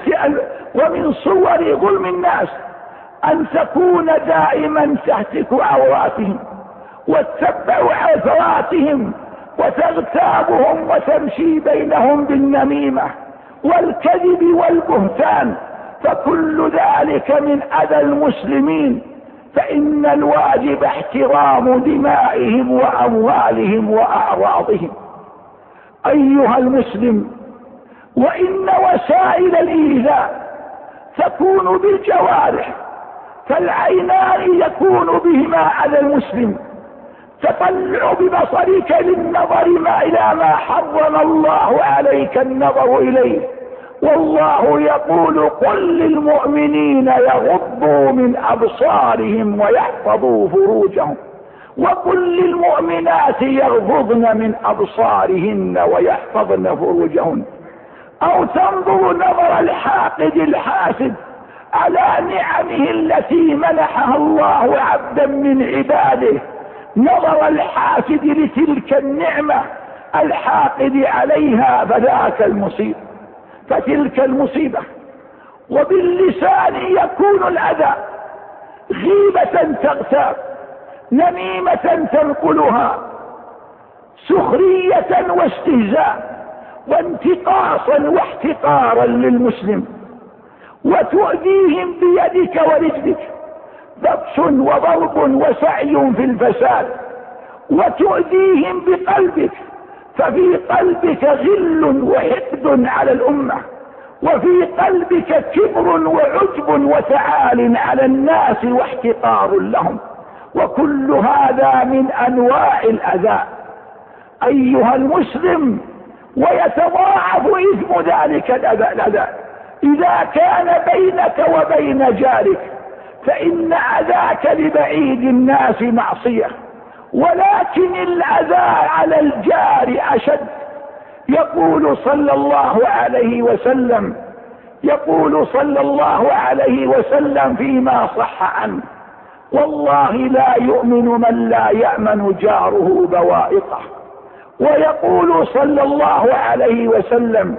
ومن صور ظلم الناس أن تكون دائما تهتك عوراتهم وتتبع عثراتهم وتغتابهم وتمشي بينهم بالنميمة والكذب والبهتان، فكل ذلك من أذى المسلمين. فإن الواجب احترام دمائهم وأموالهم وأعراضهم. أيها المسلم، وإن وسائل الإيذاء تكون بالجوارح، فالعينان يكون بهما على المسلم تطلع ببصرك للنظر إلى ما حرم الله عليك النظر إليه. والله يقول: قل للمؤمنين يغضوا من أبصارهم ويحفظوا فروجهم، وقل للمؤمنات يغضضن من أبصارهن ويحفظن فروجهن. أو تنظر نظر الحاقد الحاسد على نعمه التي منحها الله عبدا من عباده، نظر الحاسد لتلك النعمة الحاقد عليها، فتلك المصيبة. وباللسان يكون الأذى: غيبة تغتاب، نميمة تنقلها، سخرية واستهزاء، وانتقاصا واحتقارا للمسلم. وتؤذيهم بيدك ورجلك، بطش وضرب وسعي في الفساد. وتؤذيهم بقلبك، ففي قلبك غل وحقد على الأمة، وفي قلبك كبر وعجب وتعال على الناس واحتقار لهم، وكل هذا من أنواع الأذى. أيها المسلم، ويتضاعف إثم ذلك الأذى إذا كان بينك وبين جارك، فإن أذاك لبعيد الناس معصية، ولكن الأذى على الجار أشد. يقول صلى الله عليه وسلم فيما صح عنه: والله لا يؤمن من لا يأمن جاره بوائقه. ويقول صلى الله عليه وسلم: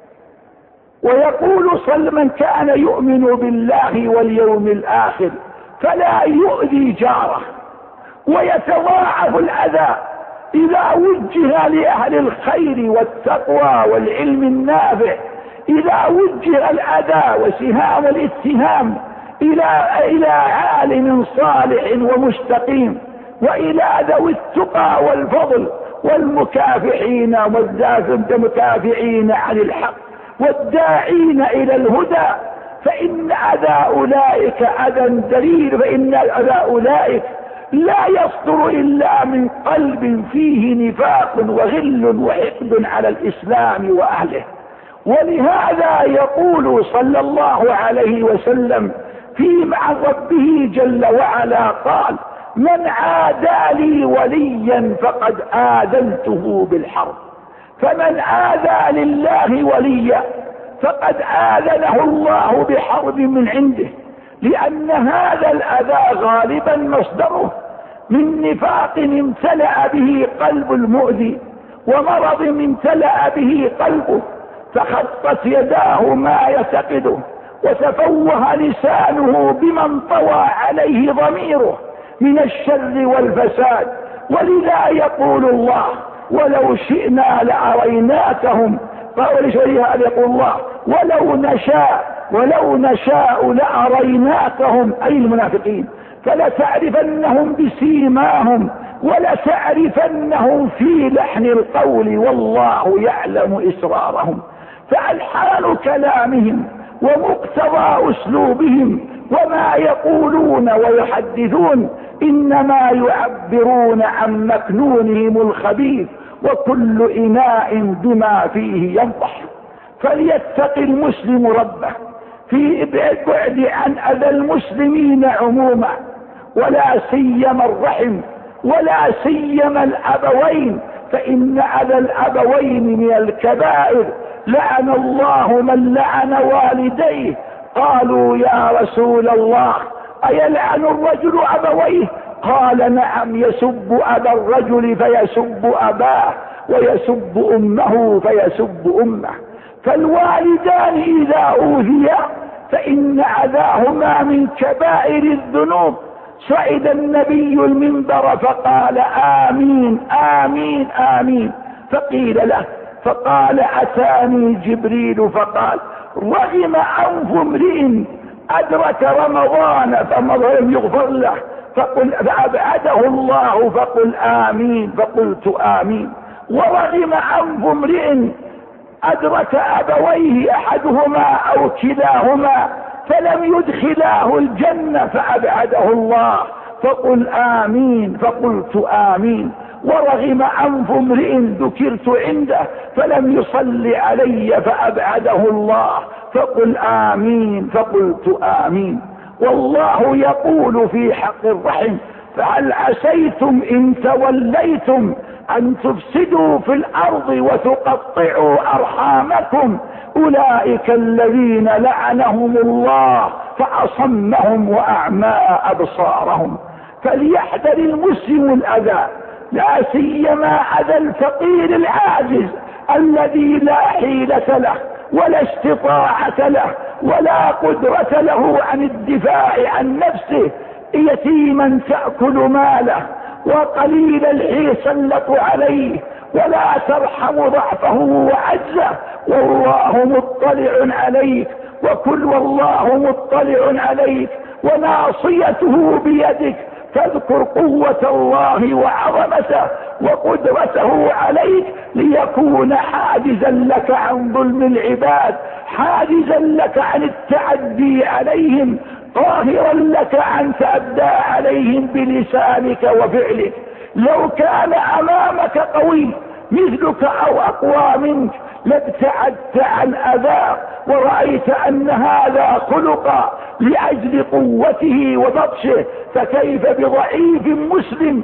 من كان يؤمن بالله واليوم الآخر فلا يؤذي جاره، ويتضاعف الأذى إذا وجه لأهل الخير والتقوى والعلم النافع، إذا وجه الأذى وسهام الاتهام إلى عالم صالح ومستقيم، وإلى ذوي التقى والفضل والمكافحين والمكافحين عن الحق والداعين إلى الهدى، فإن أذى أولئك أذى دليل، فإن أذى أولئك لا يصدر إلا من قلب فيه نفاق وغل وحقد على الإسلام وأهله. ولهذا يقول صلى الله عليه وسلم عن ربه جل وعلا قال: من عادى لي وليا فقد آذنته بالحرب. فمن آذى لله وليا فقد آذنه الله بحرب من عنده، لأن هذا الأذى غالبا مصدره من نفاق امتلأ به قلب المؤذي، ومرض امتلأ به قلبه، فخطت يداه ما يعتقده، وتفوه لسانه بمن طوى عليه ضميره من الشر والفساد. ولذا يقول الله: ولو شئنا لأريناكهم. ولذا يقول الله: ولو نشاء لأريناكهم، أي المنافقين، فلتعرفنهم بسيماهم ولتعرفنهم في لحن القول والله يعلم إسرارهم. فألحان كلامهم ومقتضى أسلوبهم وما يقولون ويحدثون إنما يعبرون عن مكنونهم الخبيث، وكل إناء بما فيه ينضح. فليتق المسلم ربه في البعد عن أذى المسلمين عموما، ولا سيما الرحم، ولا سيما الأبوين، فإن أذى الأبوين من الكبائر. لعن الله من لعن والديه. قالوا: يا رسول الله، أيلعن الرجل أبويه؟ قال: نعم، يسب أبا الرجل فيسب أباه، ويسب أمه فيسب أمه. فالوالدان إذا أوذيا فإن أذاهما من كبائر الذنوب. صعد النبي المنبر فقال: آمين آمين آمين. فقيل له، فقال: أتاني جبريل فقال: رغم أنف امرئ أدرك رمضان فلم يغفر له فأبعده الله فقل آمين، فقلت آمين. ورغم أنف امرئ أدرك أبويه أحدهما أو كلاهما فلم يدخلاه الجنة فأبعده الله فقل آمين، فقلت آمين. ورغم أنف امرئ ذكرت عنده فلم يصل علي فأبعده الله فقل آمين، فقلت آمين. والله يقول في حق الرحم: فهل عسيتم إن توليتم أن تفسدوا في الأرض وتقطعوا أرحامكم؟ أولئك الذين لعنهم الله فأصمهم وأعمى أبصارهم. فليحذر المسلم الأذى، لا سيما أذى الفقير العاجز الذي لا حيلة له ولا استطاعة له ولا قدرة له عن الدفاع عن نفسه، يتيما تأكل ماله وقليل الحي يسلط عليه ولا ترحم ضعفه وعجزه. والله مطلع عليك، والله مطلع عليك وناصيته بيدك. تذكر قوة الله وعظمته وقدرته عليك ليكون حاجزا لك عن ظلم العباد، حاجزا لك عن التعدي عليهم، قاهرا لك عن تأدى عليهم بلسانك وفعلك. لو كان أمامك قوي مثلك أو أقوى منك لابتعدت عن أذاه، ورأيت أن هذا خلق لأجل قوته وبطشه، فكيف بضعيف مسلم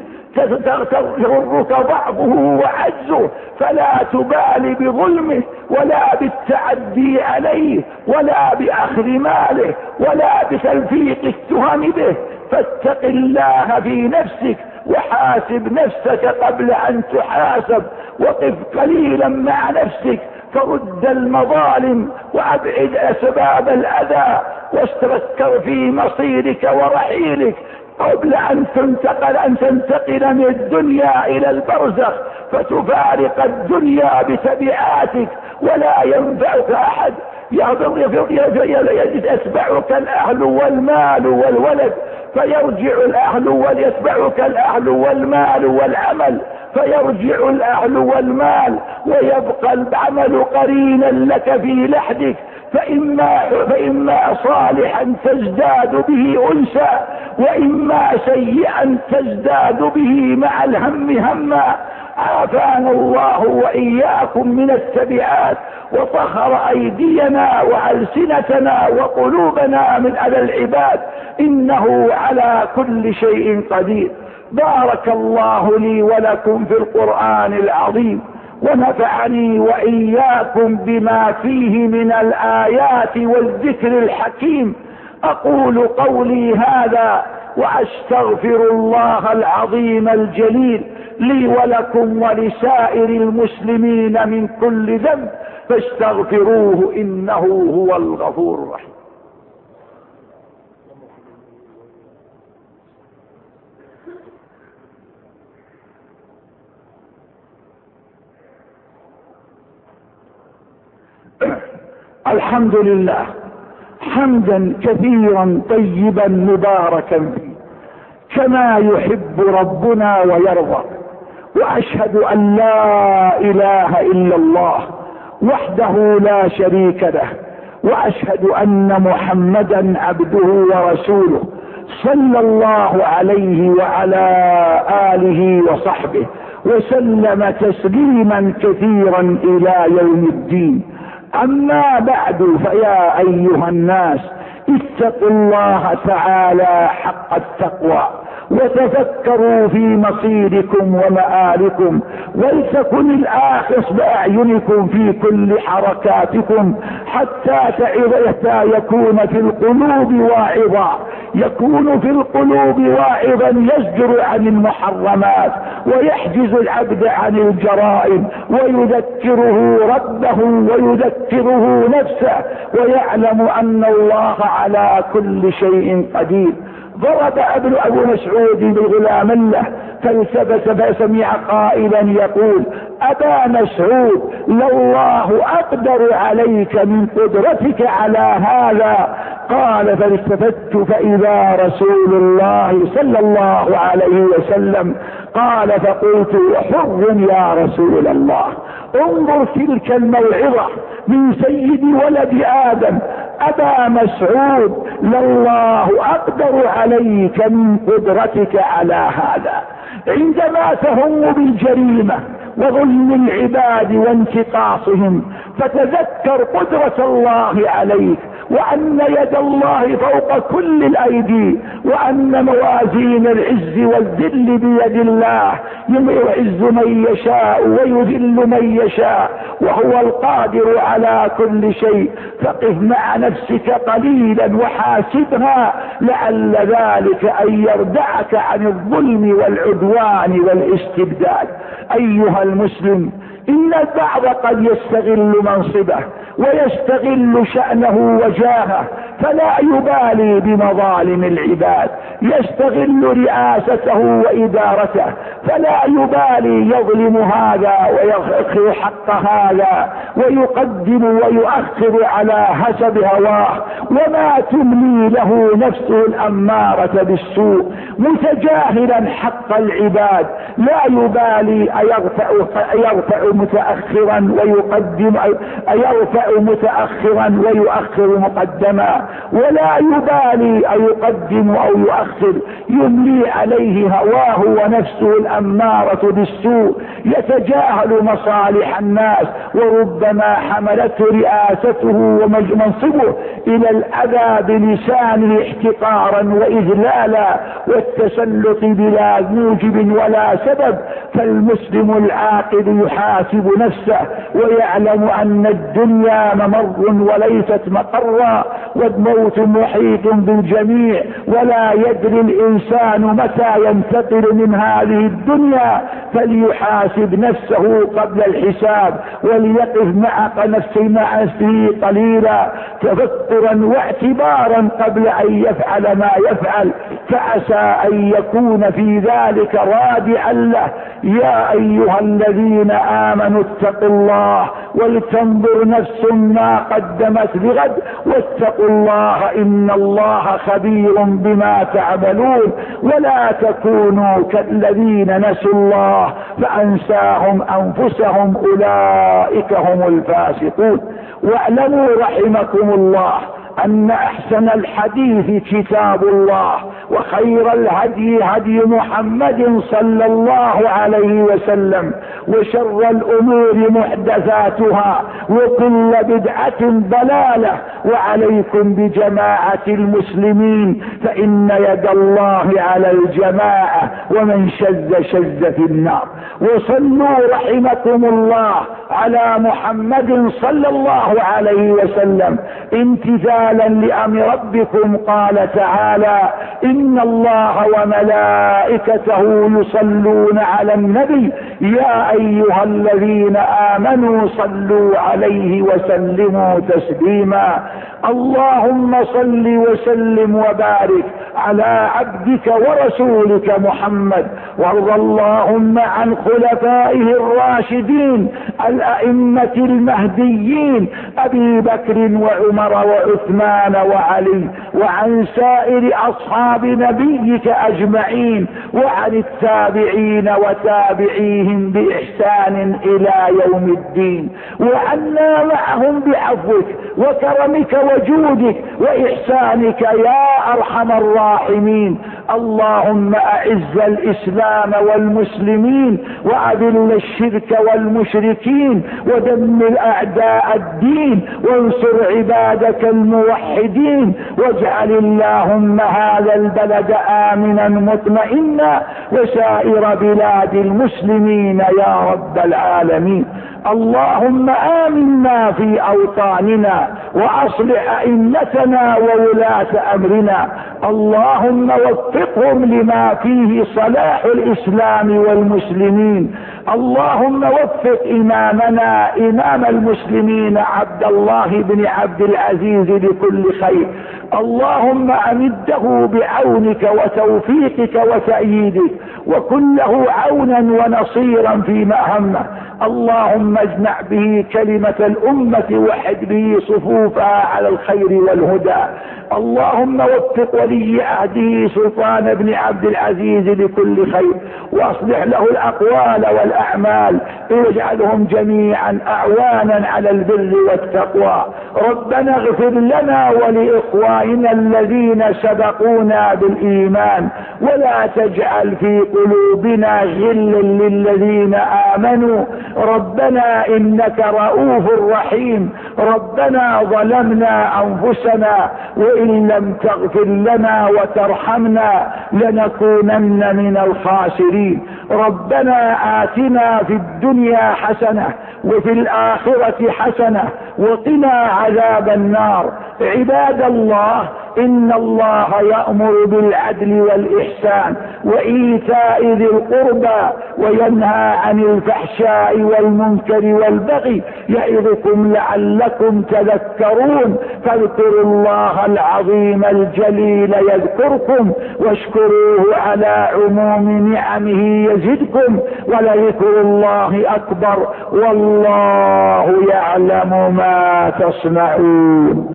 تغرك ضعفه وعجزه؟ فلا تبالي بظلمه ولا بالتعدي عليه ولا بأخذ ماله ولا بتلفيق التهم به. فاتق الله في نفسك وحاسب نفسك قبل أن تحاسب، وقف قليلا مع نفسك فرد المظالم وأبعد أسباب الأذى، واستذكر في مصيرك ورحيلك قبل أن تنتقل من الدنيا إلى البرزخ فتفارق الدنيا بتبعاتك، ولا ينفعك أحد. يتبعك الأهل والمال والولد، فيرجع الأهل ويتبعك الأهل والمال والعمل، فيرجع الأهل والمال ويبقى العمل قرينا لك في لحدك، فإما صالحا تزداد به أنسا، وإما سيئا تزداد به مع الهم هما. عافانا الله وإياكم من التبعات، وطهر أيدينا وألسنتنا وقلوبنا من أذى العباد، إنه على كل شيء قدير. بارك الله لي ولكم في القرآن العظيم، ونفعني وإياكم بما فيه من الآيات والذكر الحكيم. أقول قولي هذا وأستغفر الله العظيم الجليل لي ولكم ولسائر المسلمين من كل ذنب، فاستغفروه إنه هو الغفور الرحيم. الحمد لله حمدا كثيرا طيبا مباركا فيه كما يحب ربنا ويرضى، واشهد ان لا اله الا الله وحده لا شريك له، واشهد ان محمدا عبده ورسوله صلى الله عليه وعلى آله وصحبه وسلم تسليما كثيرا الى يوم الدين. اما بعد، فيا ايها الناس اتقوا الله تعالى حق التقوى، وتفكروا في مصيركم ومآلكم، ولتكن الآخص بأعينكم في كل حركاتكم حتى يكون في القلوب واعظا، يكون في القلوب واعظا يزجر عن المحرمات ويحجز العبد عن الجرائم، ويذكره ربه ويذكره نفسه، ويعلم ان الله على كل شيء قدير. ضرب ابو مسعود بالغلام له فالتفت فسمع قائلا يقول: ابا مسعود، لله اقدر عليك من قدرتك على هذا. قال: فالتفت فاذا رسول الله صلى الله عليه وسلم قال، فقلت: حر يا رسول الله. انظر تلك الموعظة من سيد ولد آدم. أبا مسعود، لله أقدر عليك من قدرتك على هذا. عندما تهم بالجريمة وظلم العباد وانتقاصهم فتذكر قدرة الله عليك، وأن يد الله فوق كل الأيدي، وأن موازين العز والذل بيد الله، يعز من يشاء ويذل من يشاء، وهو القادر على كل شيء. فقف مع نفسك قليلا وحاسبها، لعل ذلك أن يردعك عن الظلم والعدوان والاستبداد. أيها المسلم، إن البعض قد يستغل منصبه ويستغل شأنه وجاهه فلا يبالي بمظالم العباد، يستغل رئاسته وإدارته فلا يبالي، يظلم هذا ويأخر حق هذا، ويقدم ويؤخر على حسب هواه وما تملي له نفسه الأمارة بالسوء، متجاهلا حق العباد، لا يبالي أيرفع متأخرا ويقدم، أيرفع متأخرا ويؤخر مقدما، ولا يبالي أيقدم أو يؤخر، يملي عليه هواه ونفسه الأمارة بالسوء، يتجاهل مصالح الناس، وربما حملته رئاسته ومنصبه إلى الأذى بلسانه احتقارا وإذلالا والتسلط بلا موجب ولا سبب. فالمسلم العاقل يحاسب نفسه ويعلم أن الدنيا ممر وليست مقرا، والموت محيط بالجميع، ولا يدري الإنسان متى ينتقل من هذه الدنيا، فليحاسب نفسه قبل الحساب، وليقف مع نفسه قليلا تفكرا واعتبارا قبل ان يفعل ما يفعل، فعسى ان يكون في ذلك رادعا له. يا ايها الذين امنوا اتقوا الله ولتنظر نفس ما قدمت لغد واتقوا الله ان الله خبير بما تعملون. ولا تكونوا كالذين نسوا الله فانساهم انفسهم اولئك هم الفاسقون. واعلموا رحمكم الله ان احسن الحديث كتاب الله، وخير الهدي هدي محمد صلى الله عليه وسلم، وشر الامور محدثاتها، وكل بدعة ضلالة. وعليكم بجماعة المسلمين فان يد الله على الجماعة، ومن شذ في النار. وصلوا رحمكم الله على محمد صلى الله عليه وسلم امتثالا لأمر ربكم. قال تعالى: إن الله وملائكته يصلون على النبي يا أيها الذين آمنوا صلوا عليه وسلموا تسليما. اللهم صل وسلم وبارك على عبدك ورسولك محمد، وارض اللهم عن خلفائه الراشدين الأئمة المهديين أبي بكر وعمر وعثمان وعلي، وعن سائر أصحاب نبيك أجمعين، وعن التابعين وتابعيهم بإحسان إلى يوم الدين، وعنا معهم بعفوك وكرمك وجودك وإحسانك يا أرحم الراحمين. اللهم أعز الإسلام والمسلمين، وأذل الشرك والمشركين، ودمر أعداء الدين، وانصر عبادك الموحدين، واجعل اللهم هذا البلد آمنا مطمئنا، وسائر بلاد المسلمين يا رب العالمين. اللهم آمنا في أوطاننا، وأصلح أئمتنا وولاة أمرنا. اللهم وفقهم لما فيه صلاح الإسلام والمسلمين. اللهم وفق إمامنا إمام المسلمين عبد الله بن عبد العزيز لكل خير. اللهم أمده بعونك وتوفيقك وتأييدك، وكن له عونا ونصيرا فيما همه. اللهم اجمع به كلمة الأمة، وحد به صفوفها على الخير والهدى. اللهم وفق ولي عهده سلطان بن عبد العزيز لكل خير، واصلح له الأقوال والأعمال، واجعلهم جميعا أعوانا على البر والتقوى. ربنا اغفر لنا ولإخواننا الذين سبقونا بالإيمان، ولا تجعل في قلوبنا غلا للذين آمنوا. ربنا إنك رؤوف رحيم. ربنا ظلمنا أنفسنا، وإن لم تغفر لنا وترحمنا لنكونن من الخاسرين. ربنا آتنا في الدنيا حسنة وفي الآخرة حسنة وقنا عذاب النار. عباد الله، إن الله يأمر بالعدل والإحسان وإيتاء ذي القربى، وينهى عن الفحشاء والمنكر والبغي، يعظكم لعلكم تذكرون. فاذكروا الله العظيم الجليل يذكركم، واشكروه على عموم نعمه يزدكم، ولذكر الله أكبر، والله يعلم ما تصنعون.